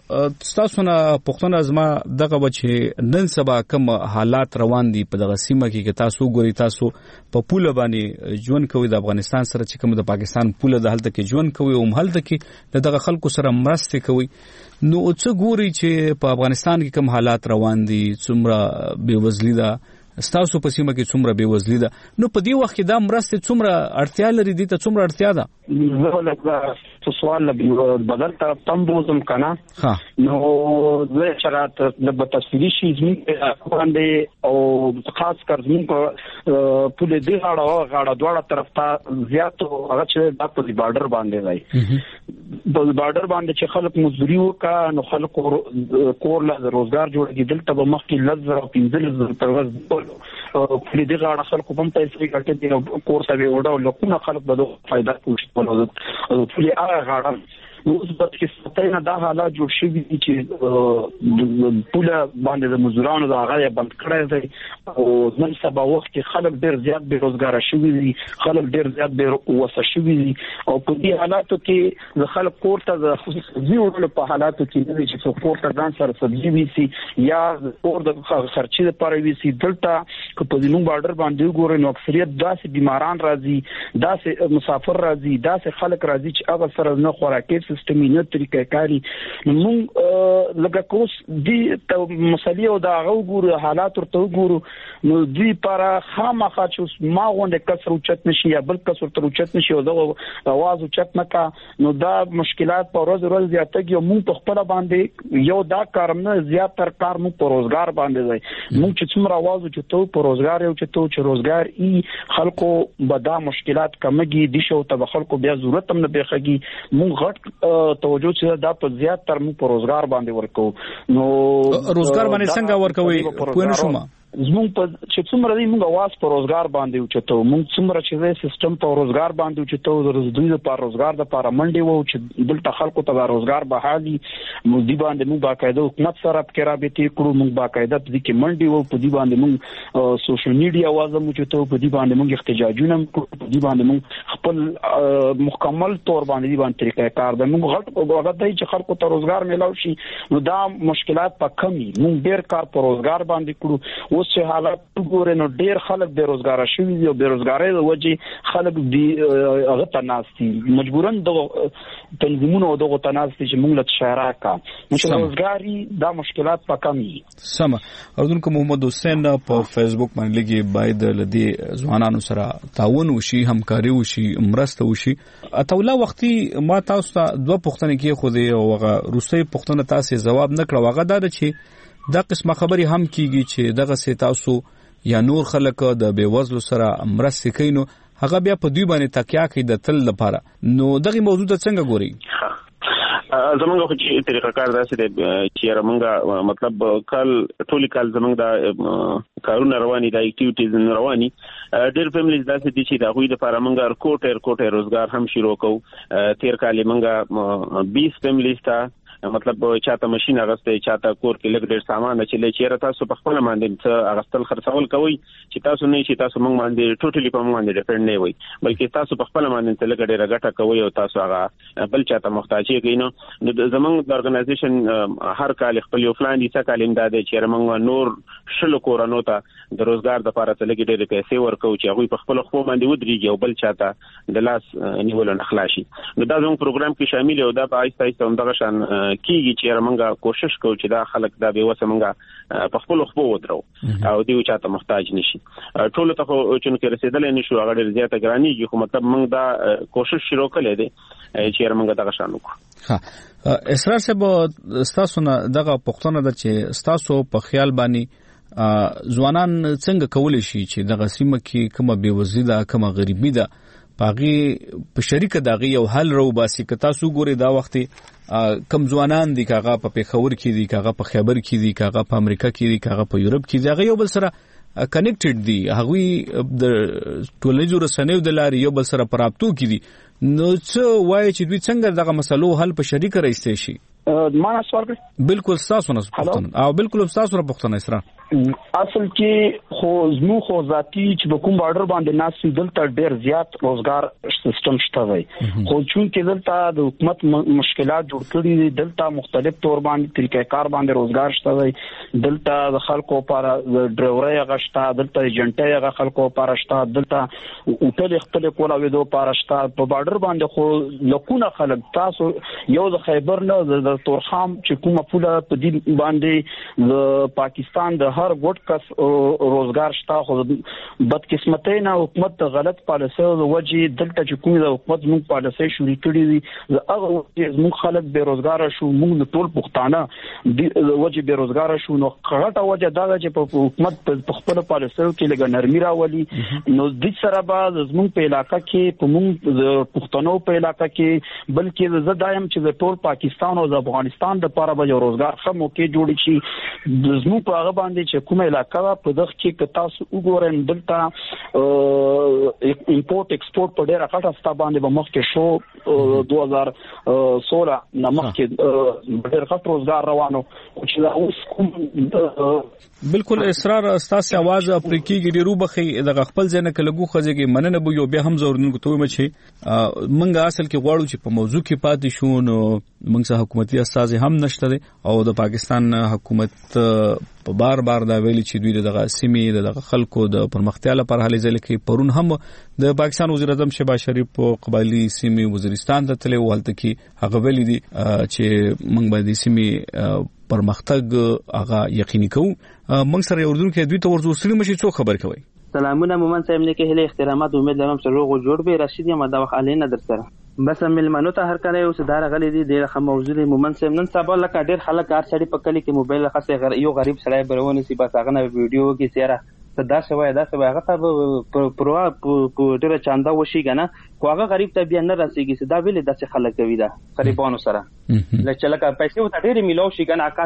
تاسو نه پښتون ازما دغه چې نن سبا کوم حالات روان دي په دغه سیمه کې چې تاسو ګوري تاسو په پوله باندې ژوند کوي د افغانستان سره چې کوم د پاکستان پوله د هلته کې ژوند کوي او هلته کې دغه خلکو سره مرستې کوي نو څه ګوري چې په افغانستان کې کوم حالات روان دي څومره بې وزلي ده ستاسو په سیمه کې څومره بې وزلي ده نو په دې وخت کې دا مرستې څومره اړتیا لري دي ته څومره اړتیا ده زه لکه سوال بدل طرف تم بوزم کنه نو زه شرات د تفصیلی شي زموږ باندې او خاص کر زموږ په دې غاړه غاړه دواړه طرف ته زیات هغه چې د په بارډر باندې دی په بارډر باندې چې خلک مزدوري وکړه نو خلک کور له روزګار جوړېږي دلته به مخکې لزر او پنځل زر پرواز په دې غاړه خلکو هم پیسې کټې دي کور ته وړو لکونه خلک به فائدہ پوښتنه او ټول هغه غاړه نو اوس په کې ستاینه دا حالات جوړ شوي دي چې پوله باندې د مزدورانو د هغه بند کړی دی او نن سبا وخت کې خلک ډېر زیات بې روزګاره شوي دي خلک ډېر زیات بې وسه شوي دي او په دې حالاتو کې د خلک کور ته د سبزي وړلو په حالاتو کې نه دي چې څوک کور ته ځان سره سبزي ویسي یا کور د خرچې لپاره ویسي دلته که په زموږ بارډر باندې وګورئ نو اکثریت داسې بیماران راځي داسې مسافر راځي داسې خلک راځي چې هغه سره نه خوراکي سیستم نه طریقې کاری موږ لکه کوس دي ته مسلې او دا غوګورو حالات ورته وګورو نو دوی لپاره خامخا چې ما غونډه کسر او چت نشي یا بل کسر تر چت نشي او دا आवाज او چت نکا نو دا مشکلات په ورځ ورځ زیاتېږي موږ په خپل باندې یو دا کار نه زیات تر کار موږ په روزګار باندې دی موږ چې څومره आवाज چې ته په روزګار یو چې ته چې روزګار ای خلکو بدا مشکلات کمګي دي شو ته خلکو بیا ضرورت هم نه بخږي موږ غټ توجه چې دا په زیات تر موږ په روزګار باندې ورکو نو روزګار باندې څنګه ورکوي پوه نه شوم زموږ په چې څومره دی موږ واس په روزګار باندې وچتو موږ څومره چې سیستم په روزګار باندې وچتو د دوی لپاره روزګار د لپاره منډي وو چې دلته خلکو ته روزګار بحالي موږ دی باندې موږ باقاعده حکومت سره په رابطه کړو موږ باقاعده په دې کې منډي وو په دې باندې موږ سوشل میډیا وازم وچتو په دې باندې موږ احتجاجونه په دې باندې موږ خپل مکمل تور باندې دی باندې طریقې کار د موږ غلط په وخت دی چې خلکو ته روزګار ملاوي شي نو دا مشکلات په کمی موږ ډیر کار په روزګار باندې کړو اوس چې حالات وګورئ نو ډیر خلک بے روزګار شوي دي او بے روزګاری د وجې خلک دی هغه تناستي مجبوراً د تنظیمونو او دغه تناستي چې موږ له شهراکا چې روزګاری دا مشکلات په کمی سم اردوونکو محمد حسین په فیسبوک باندې لګي باید لدی ځوانانو سره تعاون وشي همکاري وشي مرسته وشي اتولا وختي ما تاسو ته دوه پوښتنې کې خو دی او هغه روسي پوښتنه تاسو جواب نکړه هغه دا چې دا قسمه خبري هم کیږي چې دغه سي تاسو یا نور خلک د بیوزلو سره مرسته کوي نو هغه بیا په دوی باندې تکیا کوي د تل لپاره نو دغه موضوع ته څنګه ګوري زمونږ خو چې طریقه کار داسې دی چې موږ مطلب کال ټولي کال زمونږ د کارونه رواني د اکټیویټیز رواني ډېر فیملیز داسې دي چې د هغوی لپاره موږ کوټ کوټ روزګار هم شروع کوو تیر کال موږ بیس فیملیز ته مطلب چاته ماشين اغسته چاته کور کې لګ ډېر سامان چې لچېره تاسو په خپل باندې څه اغستل خرڅول کوي چې تاسو نه چې تاسو موږ باندې ټوټلی په موږ باندې ډیپند نه وي بلکې تاسو په خپل باندې څه لګ ډېر غټه کوي او تاسو هغه بل چاته محتاج یې نو زمونږ د ارګنایزیشن هر کال خپل یو فلان دي څه کال امداد چې موږ نور شلو کورانو ته د روزګار د لپاره څه لګ ډېر پیسې ورکو چې هغه په خپل خو باندې ودرېږي او بل چاته د لاس نیول نه خلاصي نو دا زموږ پروګرام کې شامل او دا په آیسته آیسته هم دغه شان کیږي چې موږ کوشش کوو چې دا خلک دا به وسه موږ په خپل خو ودرو او دیو چاته محتاج نشي ټول ته چې نو رسیدل نشو هغه ډېر زیاته ګرانیږي خو مطلب موږ دا کوشش شروع کړل دي چې موږ دغه شان وکړو ها اسرار صاحب تاسو نه دغه پښتنه د چې تاسو په خیال باندې ځوانان څنګه کولای شي چې دغه سیمه کې کومه بیوزلي ده کومه غریبي ده پاغي په شریکه دغه یو حل رو باسي که تاسو ګوري دا وخت کم ځوانان دي کاغه په پیښور کې دي کاغه په خیبر کې دي کاغه په امریکا کې دي کاغه په یورپ کې دي هغه یو بل سره کنیکټډ دي هغه د ټولنیزو رسنیو د لارې یو بل سره پرابطو کې دي نو څه وایي چې دوی څنګه دغه مسلو حل په شریکه راځي شي ما سوال بالکل تاسو نه پوښتنه او بالکل تاسو نه پوښتنه اسرا اصل کې خو زمو خو ذاتی چې په کوم بارډر باندې ناس دلته ډېر زیات روزګار سیستم شته وي خو چون کې دلته د حکومت مشکلات جوړ کړي دي دلته مختلف تور باندې طریقې کار باندې روزګار شته وي دلته د خلکو لپاره ډرایوري غشته دلته ایجنټي غ خلکو لپاره شته دلته اوټل خپل کولاوي دوه لپاره شته په بارډر باندې خو لکونه خلک تاسو یو د خیبر نه د تورخام چې کومه پوله په دې باندې د پاکستان د هر ګډ کس روزګار شته خو بدقسمتۍ نه حکومت غلط پالیسي او وجه دلته چې کومه د حکومت موږ پالیسي شروع کړې دي هغه موږ خلک بے روزګار شو موږ ټول پښتانه د وجه بے روزګار شو نو غلطه وجه دا چې په حکومت په خپل پالیسي کې لګ نرمي راولي نو د سره بعد زموږ په علاقې کې په موږ د پښتنو په علاقې کې بلکې زه دایم چې د ټول پاکستان او د افغانستان د لپاره به روزګار خو موقع جوړ شي د زموږ په هغه باندې چې کومه علاقه په دغه کې که تاسو وګورئ دلته امپورټ ایکسپورټ په ډېر راکټه ستا باندې به مخکې شو دوه هزار سولہ نه مخکې ډېر غټ روزګار روانو چې دا اوس کوم بالکل اسرار تاسو आवाज افریقي ډیرو بخي د خپل ځنه کلهګو خځګي مننه بو یو به هم زورونکو ته مچ منګه اصل کې غواړو چې په موضوع کې پاتې شو نو موږ سره حکومتي اساس هم نشته او د پاکستان حکومت په بار بار دا ویلي چې دوی دغه سیمې دغه خلکو د پرمختیا لپاره هلې ځل کې پرون هم د پاکستان وزیر اعظم شهباز شریف په قبایلی سیمې وزیرستان ته تللی ولته کې هغه ویلي دي چې موږ باندې سیمې پرمختګ هغه یقیني کوو موږ سره اردن کې دوی ته ورزو سړي مشي څو خبر کوي سلامونه مومن صاحب نه کې هله احترامات امید لرم چې روغ جوړ به رشید یم دا وخت علي نه در سره بس ملمنو ته هر کله یو صدر غلي دي ډېر خه موضوع مومن صاحب نن سبا لکه ډېر خلک کار سړي په کلی کې موبایل خاصه غیر یو غریب سړی برونه سي بس هغه نه ویډیو کې سیاره صدا شوی دا څه هغه ته پروا په ډېر چاندا وشي کنه خو هغه غریب ته بیا نه راسيږي صدا ویلې د څه خلک کوي دا غریبانو سره لکه لکه پیسې وته ډېر میلو شي کنه اکاستا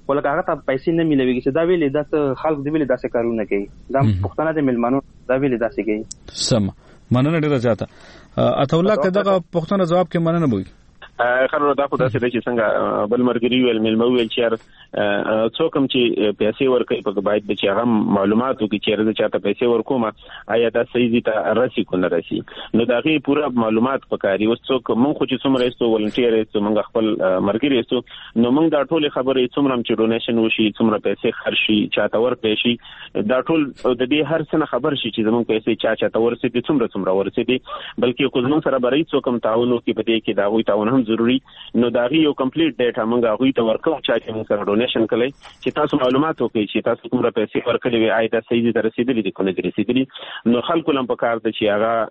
ولکه هغه ته پیسې نه ملوي چې دا ویلې د خلک دی ویلې داسې کارونه کوي دا پښتنه د ملمنو دا ویلې داسې کوي سم مننه ډیره زیاته اته الله کداغه پښتنه جواب کې مننه بوي خبره دا خو داسې چې څنګه بل مرګري ویل ملمو ویل چې څوک هم چې پیسې ورکوي په باید چې هغه معلوماتو کې چې رضا چاته پیسې ورکوم آیا دا صحیح دي ته راسي کو نه راسي نو دا غي پورا معلومات پکاري اوس څوک مونږ خو چې څومره استو ولنټیر استو مونږ خپل مرګري استو نو مونږ دا ټول خبرې څومره چې ډونیشن وشي څومره پیسې خرشي چاته ورکړي شي دا ټول د دې هر څه خبر شي چې زمونږ پیسې چا چاته ورسېږي څومره څومره ورسېږي بلکې خو زمونږ سره برای څوک هم تعاون کوي په دې کې دا غوي تعاون هم ضروری نو دا غي یو کمپلیټ ډیټا مونږ غوي ته ورکو چې موږ سره ډونیشن کړي چې تاسو معلومات وکړئ چې تاسو کومه پیسې ورکړي وي آیا صحیح دي رسیدلې دي کنه رسیدلې نو خلکو لم په کار ته چې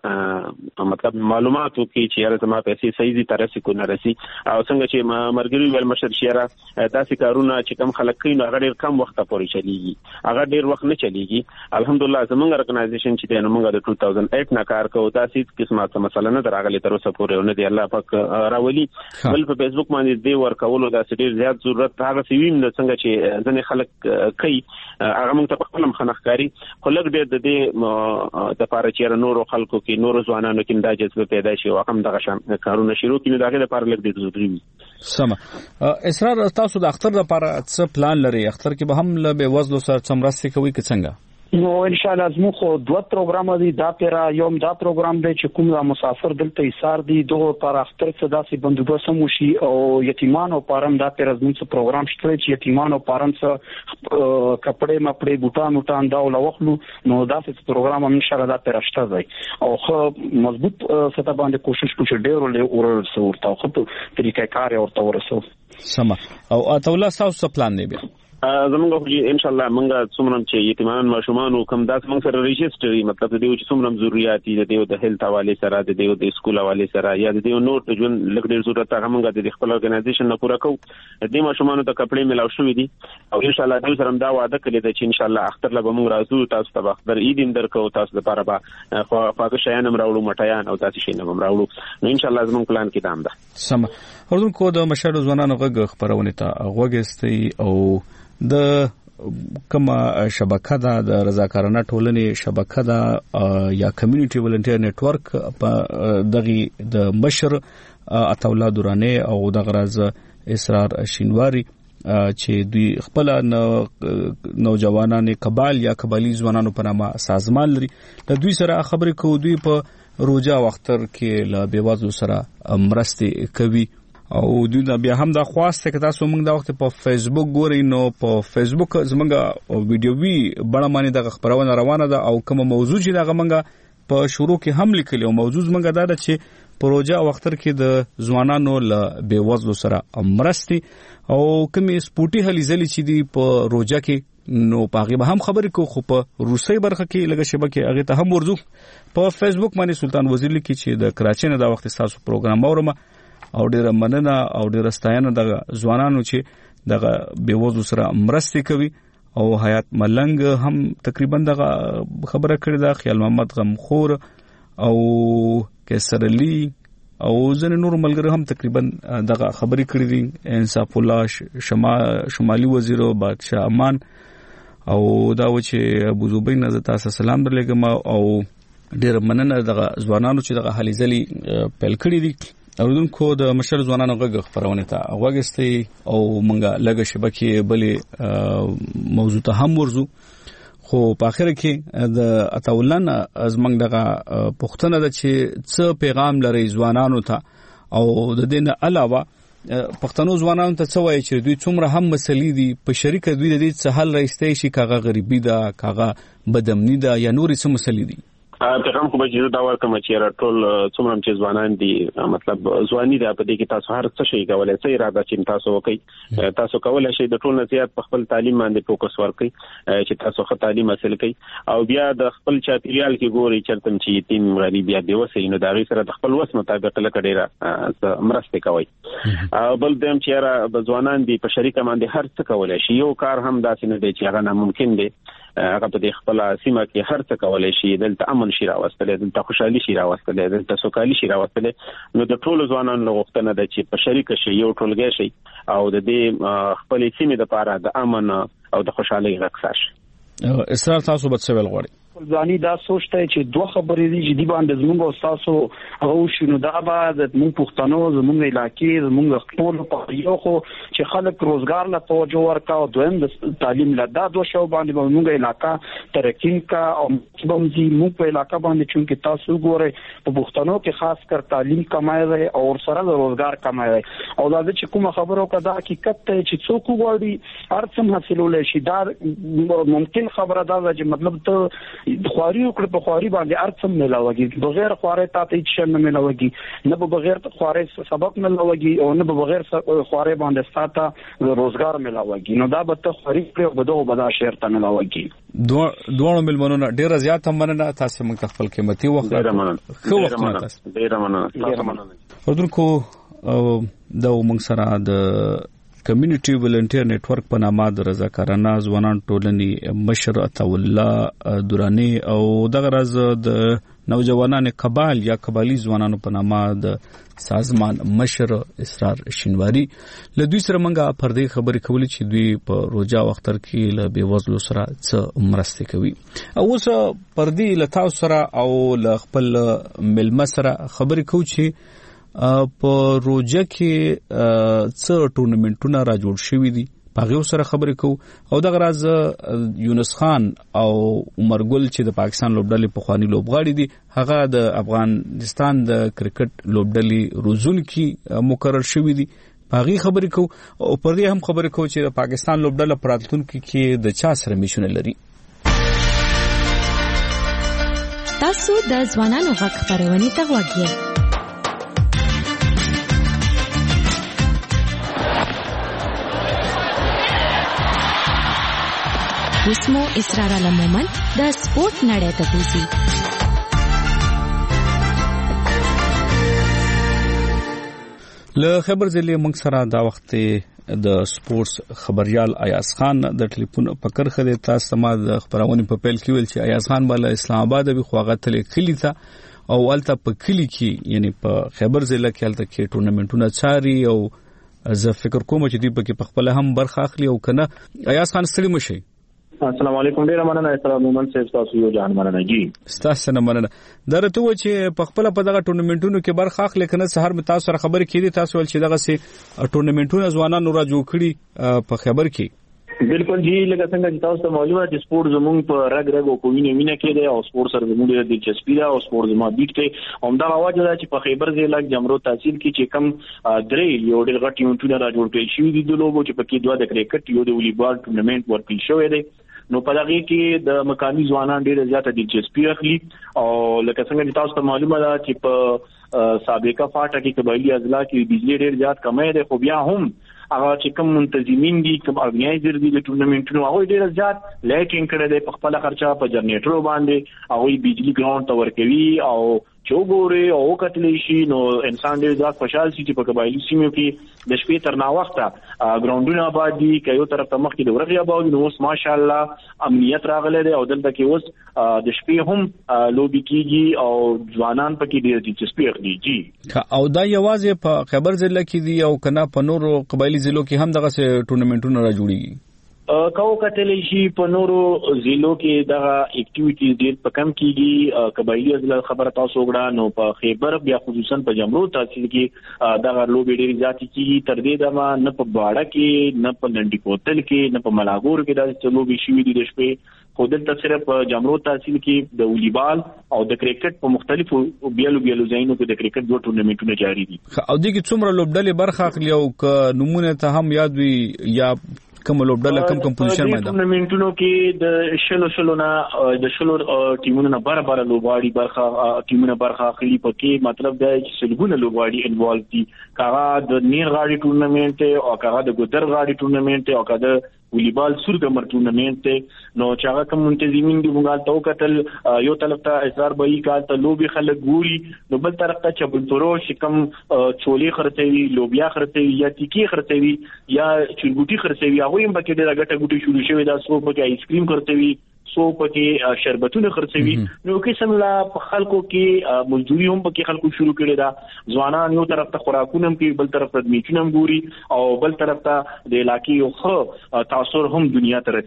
هغه مطلب معلومات وکړي چې هغه زما پیسې صحیح دي ترسي کو نه رسي او څنګه چې مرګري ویل مشر شيره تاسو کارونه چې کم خلک کوي نو هغه ډیر کم وخت پورې چلیږي هغه ډیر وخت نه چلیږي الحمدلله زموږ ارګنایزیشن چې د موږ د دوه هزار آټ نه کار کوو دا هیڅ قسمه مسله نه دراغلي تر اوسه پورې نه دی الله پاک راولي بل په فیسبوک باندې دی ورکولو دا ډیر زیات ضرورت هغه سویم نه څنګه چې ځنې خلک کوي هغه موږ ته خپل مخنخکاری خو لږ ډېر د دې د پاره چې نورو خلکو کې نورو ځوانانو کې دا جذبه پیدا شي او هم دغه شان کارونه شروع کړي دغه لپاره لږ ډېر ضروري وي سم اسرار تاسو د اختر لپاره څه پلان لري اختر کې به هم له به وزلو سره څمرسته کوي که څنګه نو ان شاء الله زمو خو دوه پروګرام دي دا پیرا یوم دا پروګرام دی چې کوم مسافر دلته ایثار دي دوه پر اختر صدا سي بندوبست مو شي او یتیمانو پارم دا پیرا زمو څه پروګرام شته چې یتیمانو پارم څه کپڑے مپړې بوټان وټان دا ولوخلو نو دا څه پروګرام ان شاء الله دا پیرا شته دی او خو مضبوط ستا باندې کوشش کوي ډېر له اورل سورته خو طریقې کار ورته ورسو سم او اته الله تاسو پلان دی بیا زمونږ خو ان شاء الله مونږ څومره چې یتیمان ماشومان کوم داس مونږ سره ريجستري مطلب د دې چې څومره ضرورت دي د دې د هیلث حواله سره د دې د سکول حواله سره یا د دې نور ته جون لګ ډیر ضرورت هغه مونږ د خپل ارګنایزیشن نه پوره کوو د دې ماشومان ته کپړې ملاو شوې دي او ان شاء الله دوی سره دا وعده کړی دی چې ان شاء الله اختر له مونږ راځو تاسو ته اختر عید هم درکو تاسو لپاره به خو فاګه شیان هم راوړو مټیان او تاسو شي نه هم راوړو نو ان شاء الله زموږ پلان کې دام ده سم اردوونکو د مشر ځوانانو غږ خبرونه ته غوږستي او د کما شبکه ده د رضاکارانه ټولنې شبکه ده یا کمیونټي ولنټیر نتورک په دغه د مشر عطاالله دوراني او د غرض اسرار شینواری چې دوی خپل نوجوانان قبال یا قبالي ځوانانو په نامه سازمان لري د دوی سره خبرې کوي دوی په روزه وختر کې له بیوازو سره مرستې کوي او دوی بیا هم دا خواسته که تاسو موږ دا وخت په فیسبوک ګورئ نو په فیسبوک زمونږ ویډیووي بڼه باندې د خبرونه روانه ده او کوم موضوع چې دا موږ په شروع کې هم لیکلی او موضوع موږ دا ده چې پروژه وختر کې د ځوانانو له بیوزلو سره مرستې او کومې سپورټي هلې ځلې چې دي په روزه کې نو پاغي به هم خبرې کو خو په روسي برخه کې لږه شبکه هغه ته هم ورځو په فیسبوک باندې سلطان وزیر لیکي چې د کراچۍ نه دا وخت تاسو پروګرام اورم او ډیره مننه او ډیره ستاینه د ځوانانو چې دغه بیوزلو سره مرستې کوي او حیات ملنګ هم تقریبا دغه خبره کړې ده خیال محمد غمخور او کیسر علي او ځنې نور ملګری هم تقریبا دغه خبرې کړې دي انصاف الله شمالي وزیر بادشاہ امان او دا و چې ابو زبین ز تاسو سلام درلګم او ډیره مننه دغه ځوانانو چې دغه حالي ځلي پیل کړې دي اوردونکو د مشر ځوانانو غږ خبرونه ته غوږستي او مونږه لږه شبکې بلې موضوع ته هم ورزو خو په اخر کې د عطاالله ازمنګ دغه پښتنه د چې څه پیغام لري ځوانانو ته او د دې نه علاوه پښتنو ځوانانو ته څه وایي چې دوی څومره هم مسلې دي په شریک دوی د دې څه حل راستي شي کاغه غریبي ده کاغه بدامني ده یا نورې څه مسلې دي پیغام خو به چې دا ورکم چې را ټول څومره چې ځوانان دي مطلب ځواني ده په دې کې تاسو هر څه شي کولای شئ اراده چې تاسو وکړئ تاسو کولای شئ د ټول نصيحت په خپل تعلیم باندې فوکس ورکړئ چې تاسو ښه تعلیم حاصل کړئ او بیا د خپل چاپیریال کې ګورئ چې تم چې یتیم غریب یا بیوسه نو دا غي سره د خپل وس مطابق لکه ډیره مرسته کوي او بل دیم چې را ځوانان دي په شریک باندې هر څه کولای شي یو کار هم داسې نه دی چې هغه ناممکن دی هغه په خپل سیمه کې هر څه کولای شي دلته امن شي راوستل دلته خوشحالي شي راوستل دلته سوکالي شي راوستل نو د ټولو ځوانانو غوښتنه ده چې په شریک شي یو ټولګي شي او د دې خپل سیمه لپاره د امن او د خوشحالي غږ شي. اسرار تاسو به څه ویل غواړئ؟ ځاني دا سوچته چې دوه خبرې دي چې دی باندې زموږ او تاسو هغه شنو دا بعد موږ پښتنو زموږ علاقې زموږ خپل په یو خو چې خلک روزګار له توجه ورکا او دویم د تعلیم له دا دوه شو باندې موږ علاقې ترقی کا او موږ موږ په علاقې باندې چې تاسو ګورئ په پښتنو کې خاص کر تعلیم کمای او سره د روزګار کمای او دا چې کوم خبرو کدا حقیقت ته چې څوک وړي ارڅم حاصلول شي دا ممکن خبره دا چې مطلب ته خواري وکړه په خواري باندې ارڅم نه لاوږي بغیر خواري ته هیڅ شي نه لاوږي نه به بغیر خواري سبق نه لاوږي او نه به بغیر خواري باندې ساته روزګار ملاوږي نو دا به ته خواري په بدو بدا شهر ته ملاوږي دوه دوه ملمنونه ډیر زیات هم مننه تاسو موږ خپل قیمتي وخت ډیر مننه خو وخت تاسو ډیر مننه تاسو مننه ورته دا موږ سره د کمیونټي ولنټیر نتورک په نامه د رضاکارانه ځوانان ټولنې مشر عطاالله دورانی او دغه راز د نوجوانان قبال یا قبالي ځوانانو په نامه د سازمان مشر اسرار شینواری له دوی سره منګه پر دې خبرې کولې چې دوی په روجا وختر کې له بیوزلو سره څه مرسته کوي او اوس پر دې له تاسو سره او له خپل ملما سره خبرې کوو چې په روجا کې څه ټورنمنټونه را جوړ شوي دي پاغه سره خبرې کوو او دغه راز یونس خان او عمر ګل چې د پاکستان لوبډلې په خواني لوبغاړي دي هغه د افغانستان د کرکټ لوبډلې روزونکي مقرر شوي دي پاغه خبرې کوو او پر دې هم خبرې کوو چې د پاکستان لوبډله پراتلونکو کې د چا سره میشن لري. تاسو د ځوانانو غږ خبرونه ته وګورئ. اسمو اسرار علمومن د سپورت نړۍ ته بوزي. له خبر ځلې موږ سره دا وخت د سپورتس خبريال ایاز خان د ټلیفون په کرخه د تاسو ما د خبرونه په پیل کې ویل چې ایاز خان بل اسلام آباد به خواغه تل کلی ته او الته په کلی کې یعنی په خبر ځله کې الته کې ټورنمنټونه چاري او زه فکر کوم چې دوی په خپل هم برخه اخلي او کنه ایاز خان ستړي مشي. السلام علیکم ډیر مننه اسلام مومن صاحب تاسو یو جان مننه جی تاسو نه مننه درته و چې په خپل په دغه ټورنمنټونو کې برخه اخلي کنه سحر می تاسو سره خبرې کړي تاسو ول چې دغه سي ټورنمنټونه ځوانانو را جوړ کړي په خبر کې بالکل جی لکه څنګه چې تاسو ته معلومه ده سپورت زموږ په رګ رګ او کوینه مینه کې ده او سپورت سره زموږ د دلچسپي ده او سپورت زما بیت ته همدا اواز ده چې په خیبر ضلع جمرو تحصیل کې چې کم درې یو ډېر غټ یونټونه را جوړ کړي شوی دي د لوبو چې په کې دوه د کرکټ یو د والیبال ټورنمنټ ورکړل شوی دی نو په دغه کې د مقامي ځوانان ډېر زیاته دلچسپي اخلي او لکه څنګه چې تاسو ته معلومه ده چې په سابقه فاټه کې قبایلی اضلاع کې بجلی ډېر زیات کمای دی خو بیا هم هغه چې کوم منتظمین دي کوم اورګنایزر دي د ټورنمنټونو هغه ډېر زیات لایټینګ کړي دي په خپل خرچه په جنریټرو باندې هغه بجلی ګراوند ته ورکوي او چوغوري او کتلی شي نو انسان ډېر زیات خوشاله شي چې په قبایلی سیمو کې د شپې تر نا وخته ګراوندونه آباد دي کيو طرف ته مخ کې د ورغي آباد نو اوس ماشاءالله امنیت راغله ده او دلته کې اوس د شپې هم لوبي کیږي او ځوانان پکې ډېر دلچسپي اخلي جی او دا یوازې په خبر ضلع کې دي او کنه په نورو قبایلی ضلعو کې هم دغه ټورنمنټونه را جوړيږي کاو کتلی شي په نورو ضلعو کې دغه اکټیویټیز ډېر په کم کیږي قبایلی ضلع خبره تاسو وګړه نو په خیبر بیا خصوصا په جمرو تحصیل کې دغه لوبې ډېر زیات کیږي تر دې دمه نه په باړه کې نه په لنډی کوتل کې نه په ملاګور کې د لوبې شوې دي د شپې خو دلته صرف جمرو تحصیل کې د والیبال او د کرکټ په مختلفو بیلو بیلو ځایونو کې د کرکټ دوه ټورنمنټونه جاری دي او دغه څومره لوبډلې برخه اخلي او ک نمونه ته هم یاد وي یا کوم لوبډله کوم کوم پوزیشن باندې ټورنمنټونو کې د شلو شلو نه د شلو ټیمونو نه بار بار لوبغاړي برخه ټیمونه برخه اخلي پکې مطلب دا چې سلګونه لوبغاړي انوالو دي کاغه د نیر غاړي ټورنمنټ او کاغه د ګودر غاړي ټورنمنټ او کاغه والیبال سور کمر ټورنمنټ نو چې هغه کوم منتظمین دي موږ ته وکتل یو طرف ته اصرار به یې کال ته لوبي خلک ګوري نو بل طرف ته چبلتورو شکم چولې خرڅوي لوبیا خرڅوي یا تیکی خرڅوي یا چرګوټي خرڅوي هغه هم پکې ډېر غټه ګوټي شروع شوی دا څو پکې آیس کریم خرڅوي سو پکې شربتونه خرڅوي نو قسم لا خلکو کې مزدوري هم پکې خلکو شروع کړي دا ځوانان یو طرف ته خوراکونه هم کوي بل طرف ته میچونه هم ګوري او بل طرف ته د علاقې یو ښه تاثر هم دنیا ته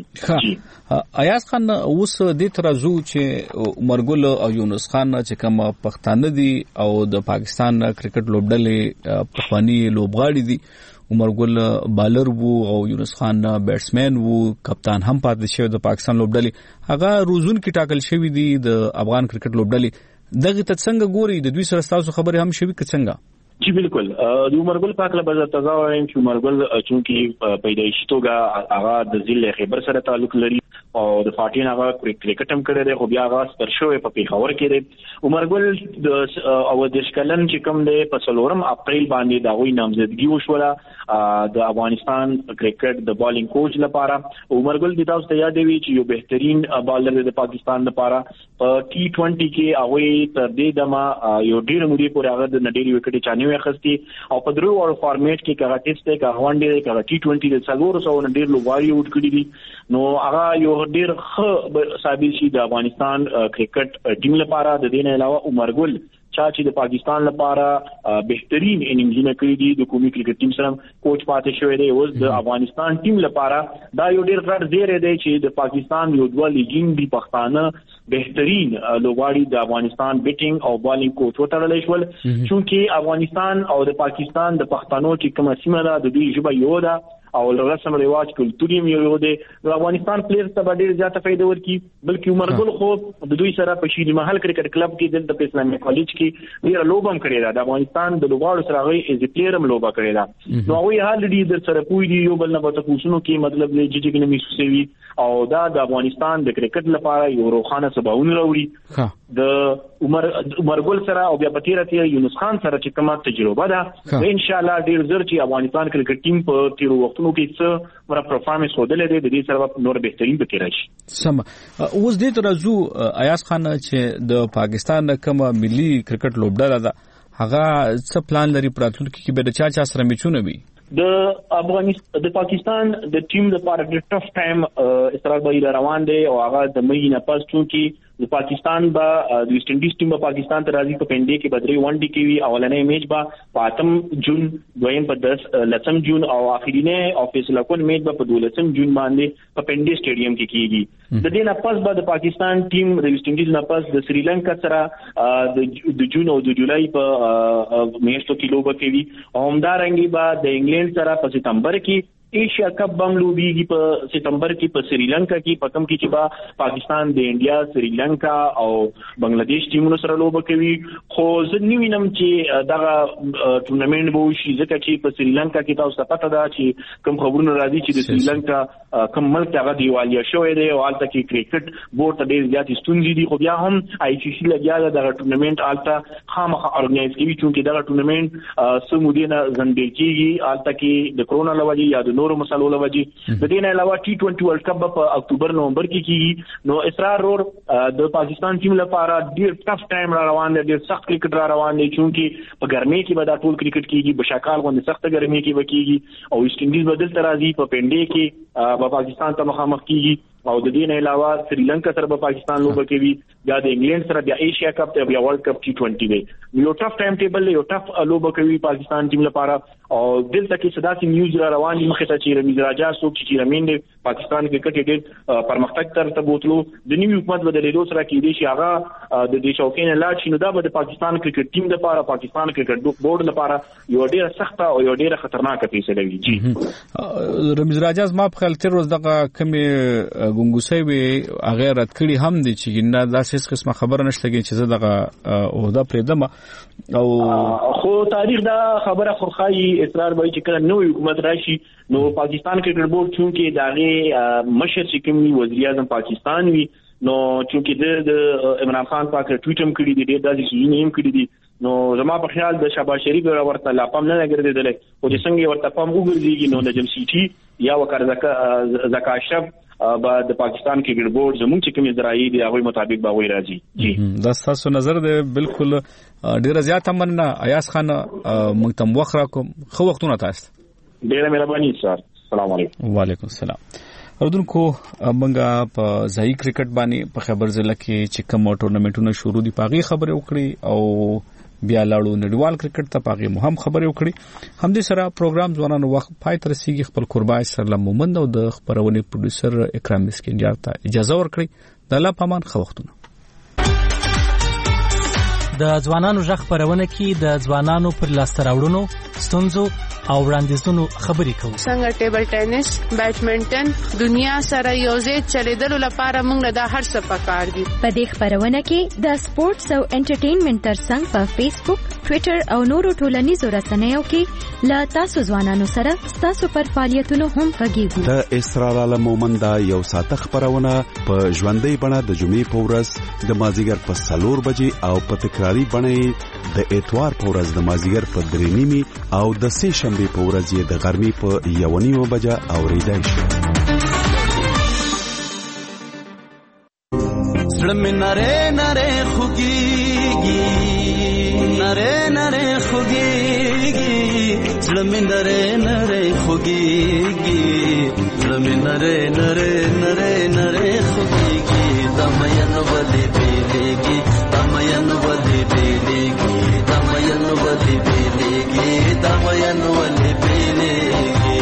رسیږي. ایاز خان اوس دې ترازو چې عمرګل او یونس خان چې کوم پښتانه دي او د پاکستان کرکټ لوبډلې پخوانی لوبغاړي دي عمرګل بالر وو او یونس خان بیټسمن وو کپتان هم پاتې شوی د پاکستان لوبډلې هغه روزون کې ټاکل شوی دی د افغان کرکټ لوبډلې دغه ته څنګه ګوري د دوی سره تاسو خبرې هم شوی که څنګه؟ جی بالکل د عمرګل پاک له بازار تازه وایم چې عمرګل چونکی پیدایشي توګه هغه د ضلع خیبر سره تعلق لري او د فاټین هغه کرکټ هم کړی دی خو بیا هغه ستر شوی په پیښور کې دی. عمرګل د او د شکلن چې کوم دی په څلورم اپریل باندې د غوي نامزدګي وشوله د افغانستان کرکټ د بالینګ کوچ لپاره. عمرګل د تاسو ته یاد وي چې یو بهترین بالر د پاکستان لپاره په ټي ټوئنټي کې هغه تر دې دمه یو ډیر مودې پورې هغه د نډيري وکټ چاني وخستي او په درو ور فارمیټ کې کغه ټیسټ کې کغه وان ډي کغه ټي ټوئنټي د څلور سو نډیر لوباري وټ کړی دي نو هغه یو ډیر ښه ثابت شي د افغانستان کرکټ ټیم لپاره. د دې نه علاوه عمرګل چا چې د پاکستان لپاره بهترین اننګزونه کړی دي د قومي کرکټ ټیم سره کوچ پاتې شوی دی اوس د افغانستان ټیم لپاره دا یو ډیر غټ زیری دی چې د پاکستان یو دوه لیګینګ دی پښتانه بهترین لوبغاړي د افغانستان بیټینګ او بالینګ کوچ وټړل شول چونکه افغانستان او د پاکستان د پښتنو چې کومه سیمه ده د دې ژبه یو ده او رسم رواج کلتوري یو دی د افغانستان پلیئرز ته ډیر زیاته فائدہ ورکړي بلکې عمرګل خو د دوی سره په شیر محل کرکټ کلب کې د اسلامي کالج کې ډیر لوبم کړی دا د افغانستان د لوبغاړو سره غوي از پلیئر هم لوبا کړی دا نو هغه حال دي د سره پوي دی یو بل نه پته پوښتنه کې مطلب لې چې چې نه میسوي او دا د افغانستان د کرکټ لپاره یو روخانه سباونه راوړي د عمر عمرګل سره او بیا پتی راته یونس خان سره چې کومه تجربه ده ان شاء الله ډیر زر چې افغانستان کرکټ ټیم په تیرو وختونو کې څه ور پرفارمنس ودلې ده د دې سره نور بهترین به کېږي. سم اوس دې ترازو ایاز خان چې د پاکستان کوم ملي کرکټ لوبډله ده هغه څه پلان لري پراتلونکو کې به د چا چا سره میچونه وي؟ د افغانستان د پاکستان د ټیم لپاره د ټف ټایم استرال به روان دی او هغه د مې نه پس چونکی د پاکستان با د ویسټ انډیز ټیم په پاکستان ته راځي په پنډې کې بدري ون ډي کې وی اولنې میچ با پاتم جون دویم په دس لسم جون او اخرینه او فیصله کون میچ با په دولسم جون باندې په پنډې سټیډیم کې کیږي. د دې نه پس با د پاکستان ټیم د ویسټ انډیز نه پس د سریلانکا سره د جون او د جولای په میاشتو کې لوبه کوي او همدارنګي با د انګلند سره په سپتمبر کې ایشیا کپ بم لوبيږي په سپتمبر کې په سریلانکا کې په کم کې چې با پاکستان د انډیا سریلانکا او بنگلاديش ټیمونو سره لوبه کوي خو ځنی وینم چې دغه ټورنمنت به وشي ځکه چې په سریلانکا کې تاسو ته پته ده چې کوم خبرونه راځي چې د سریلانکا کوم ملک هغه دیوالیا شوی دی او البته کې کرکټ بورډ ته ډېر زیات ستونزې دي خو بیا هم آی سی سی لګیا ده دغه ټورنمنت البته خامخا ارګنایز کوي چې دغه ټورنمنت سمودینه زندګي کیږي البته کې د کرونا لوجي یا د نورو مسلو لوجي د دې نه علاوه ټي ټوئنټي ورلد کپ په اکتوبر نومبر کې کیږي نو اسرار رور د پاکستان ټیم لپاره ډیر ټف ټایم را روان دی ډیر سخت کرکټ را روان دی چې په ګرمۍ کې به دا ټول کرکټ کیږي بشکال غوندي سخت ګرمۍ کې وکیږي او ویسټ انډیز بدل ترازی په پنډې کې په پاکستان ته مخامخ کیږي او د دې نه علاوه سریلانکا سره په پاکستان لوبه کوي بیا د انګلند سره بیا ایشیا کپ ته بیا ورلد کپ ټي ټوئنټي دی یو ټف ټایم ټیبل یو ټف لوبه کوي پاکستان ټیم لپاره او دلته کې صدا سي نیوز را روان دي مخه ته چې رمیز راجا څوک چې رمین دی پاکستان کرکټ ډېر پرمختګ تر ته بوتلو د نیو حکومت بدلېدو سره کې دي چې هغه د دې شوکین لاړ شي نو دا به د پاکستان کرکټ ټیم لپاره پاکستان کرکټ بورډ لپاره یو ډېر سخته او یو ډېر خطرناک فیصله وي. جی رمیز راجا ما په خپل تر ورځ دغه کمی ګونګوسي وي هغه رات کړي هم دي چې نه دا هیڅ قسمه خبره نشته چې زه دغه عہده پرېدم او خو تاریخ دا خبره خورخای اصرار وایي چې کله نوې حکومت راشي نو پاکستان کرکټ بورډ چونکه داغه مشر چې کوم وزیر اعظم پاکستان وي نو چونکه د عمران خان پاک ټویټ هم کړی دی ډېر داسې شي هم کړی دي نو زما په خیال د شهباز شریف ورته لا پام نه لګیدل او چې څنګه ورته پام وګرځيږي نو نجم سیټي یا وکړ زکا زکا اشرف با د پاکستان کرکټ بورډ زموږ چې کوم اداري دی هغه مطابق به وای راځي. جی دا تاسو نظر دی بالکل ډیر زیات مننه ایاز خان موږ تم وخت راکوم خو وختونه تاسو ډیر مهرباني سر. السلام علیکم. وعلیکم السلام. اردوونکو منګه په ځای کرکټ باندې په خبر ضلع کې چې کوم ټورنمنټونه شروع دي پاغي خبره وکړي او بیا لاړو نړیوال کرکټ ته پاغي مهم خبره وکړي. هم دې سره پروګرام ځوانانو وخت پای تر رسیدي. خپل قربای سره مومند او د خبرونه پروډوسر اکرام مسکینجار ته اجازه ورکړي. د الله پامان خو وختونه د ځوانانو ژغ خبرونه کې د ځوانانو پر لاستراوړونو ستونزو او وړاندیزونو خبرې کوو. څنګه ټیبل ټینس، بیډمنټن دنیا سره یوځای چلیدلو لپاره موږ دا هر څه پکار دي. په دې خبرونه کې د سپورتس او انټرټینمنټ ترڅنګ په فیسبوک، ټوئیټر او نورو ټولنیزو رسنیو کې لا تاسو ځوانانو سره تاسو پر فعالیتونو هم غږیږو. د اسرار عالم مومند یو ساعت خبرونه په ژوندۍ بڼه د جمعې په ورځ د مازیګر په سلور بجې او په تکراری بڼه د اتوار په ورځ د مازیګر په درې نیمې او د سه شنبه په ورځ د غرمې په یو نیمه بجه اوریدای شي. زړه مې نره نره خوږیږي، نره نره خوږیږي، زړه مې نره نره خوږیږي، زړه مې نره نره نره نره خوږیږي. دمین ولې بیلېږي، دمین ولې بیلېږي، دمین ولې بیلېږي، دمین ولې بیلېږي.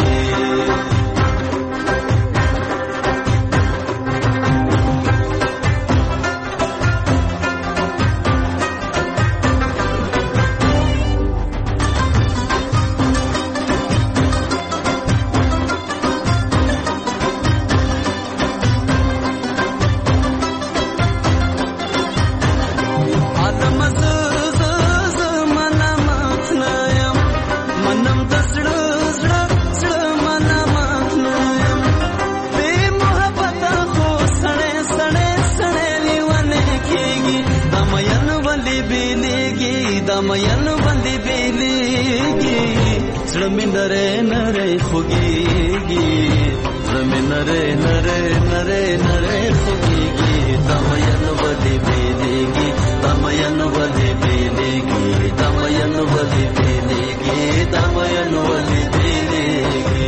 دمین باندې بیلېږي، زړه مې نری نری خوږیږي، زړه مې نری نری نری نری خوږیږي. دمین باندې بیلېږي، دمین باندې بیلېږي، دمین باندې بیلېږي، دمین باندې بیلېږي.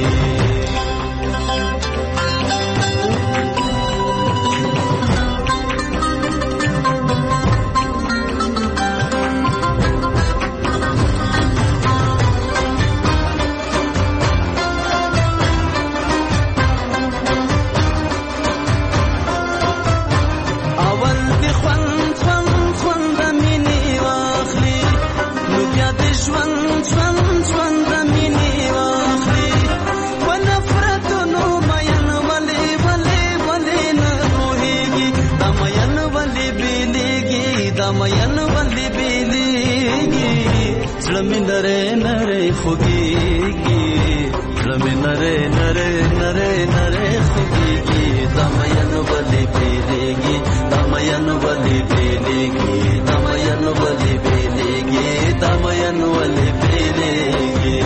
دمین باندې بیلېږي، زړه مې نری نری خوږیږي، زړه مې نری نری نری نری خوږیږي. دمین باندې بیلېږي، دمین باندې بیلېږي، دمین باندې بیلېږي، دمین باندې بیلېږي.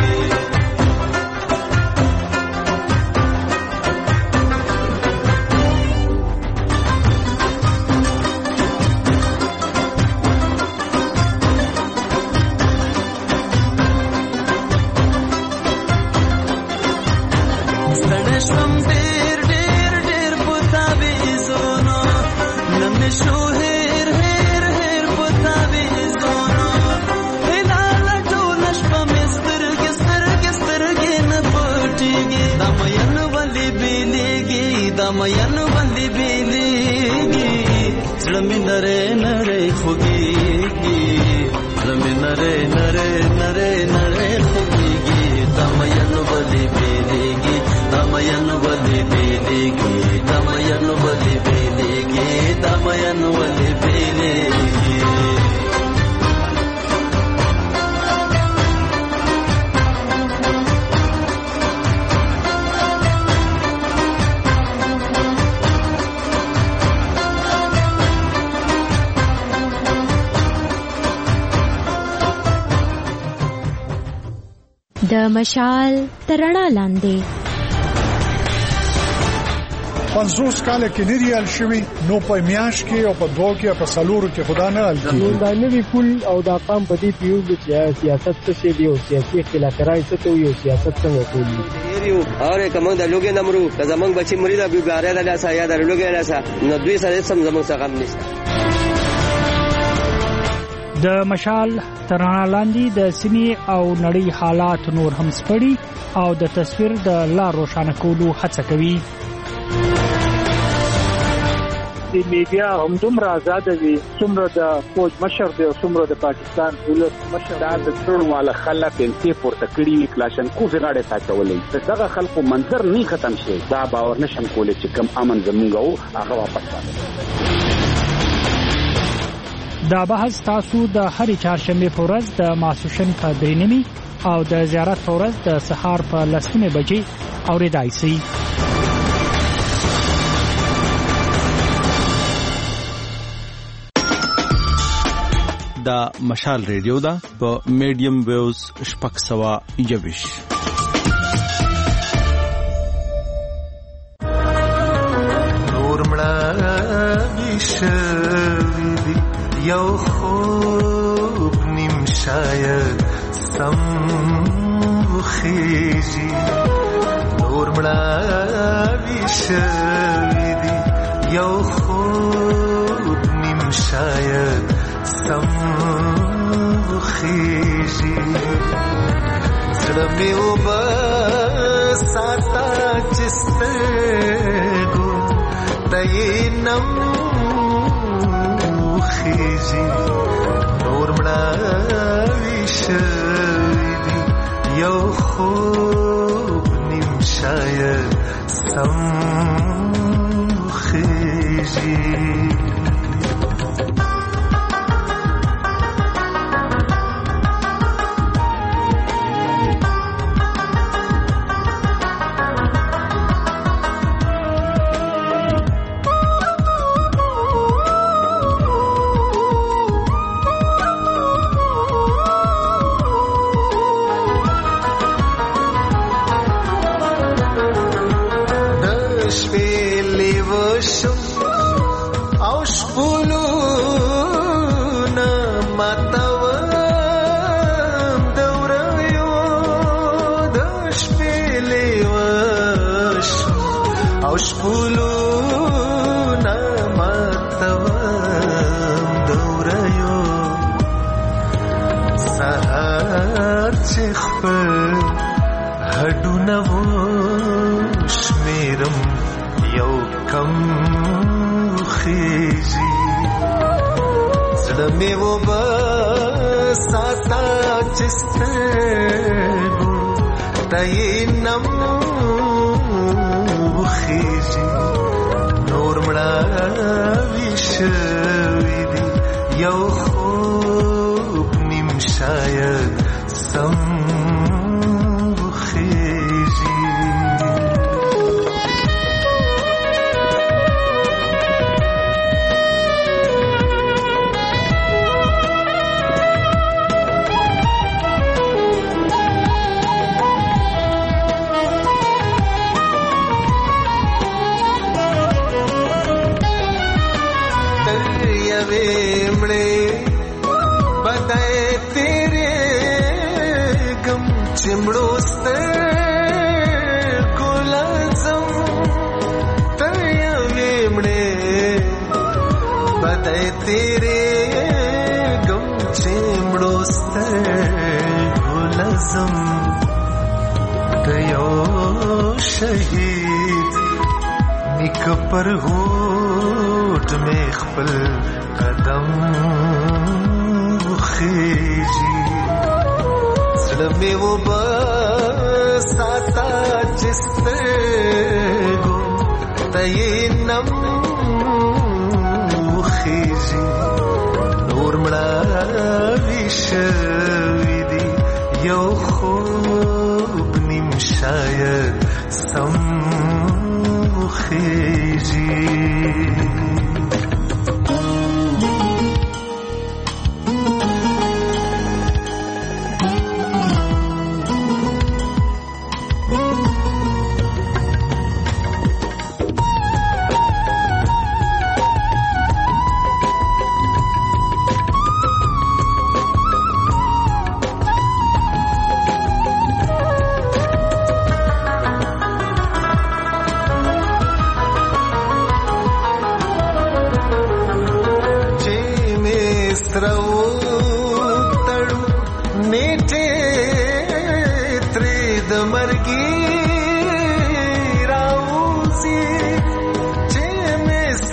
دمین باندې بیلېږي، زړه مې نری نری خوږیږي، زړه مې نری نری نری نری خوږیږي. دمین باندې بیلېږي، دمین باندې بیلېږي، دمین باندې بیلېږي، دمین باندې بیلېږي. د مشال ترڼا لاندې پنځوس کاله کې نریال شوی نو په میاش کې او په دوه کې په سلورو کې خدا نه حل کیږي. دا نوی پول او دا قام په دې پیو چې سیاست څه دی او سیاسي اختلافات څه ته یو سیاست څنګه کوي. یو اور کوم د لوګي نمرو زمنګ بچي مریض ابي باریا د لاسه یا د لوګي لاسه نو دوی سره سم زمنګ څخه غم نشته. د مشال ترانه لاندې د سیمې او نړۍ حالات نور هم سپړي او د تصویر د لار روښانه کولو هڅه کوي. د میډیا هم دومره آزاد دي څومره د فوج مشر دی او څومره د پاکستان دولت مشر دا د ټول والا خلک انتي پورته کړی کلاشن کو غاړه تا چولې دغه خلکو منظر نه ختم شي دا باور نشم کولای چې کم امن زمونږ او هغه واپس راځي. دا بحث تاسو د هرې چهارشنبه په ورځ د ماسوشن په درېنیمي او د زیارت په ورځ د سهار په لسمه بجې اورېدای شئ. دا مشال ریډیو دا په میډیم ویوز شپږ سوه یوویش. نور مړه ویشوي یو خوب نیم شاید سم وخیږي نور مړه ویشوي یو خوب نیم شاید سم وخیږي زړه مې وبساته چې سترګو ته یې نم وخیږي نور مړه ویشوي یو خوب نیم شاید سم وخیږي. पर होठ में खपल कदम खीजी सड़ में वो बसाता जिससे गो तये नम खीजी नूर मड़ा विश्वविदी यो खूब निम शायद सम खीजी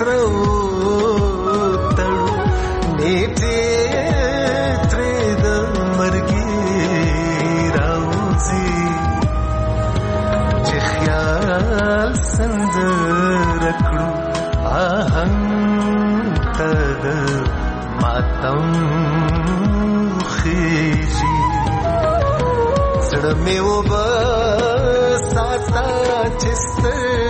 سرو تړو نیټه ترې د مرګي راوځي چې خیال سندر کړو آهنګ تد ماتم خيجي زړه مې وبا ساته چستر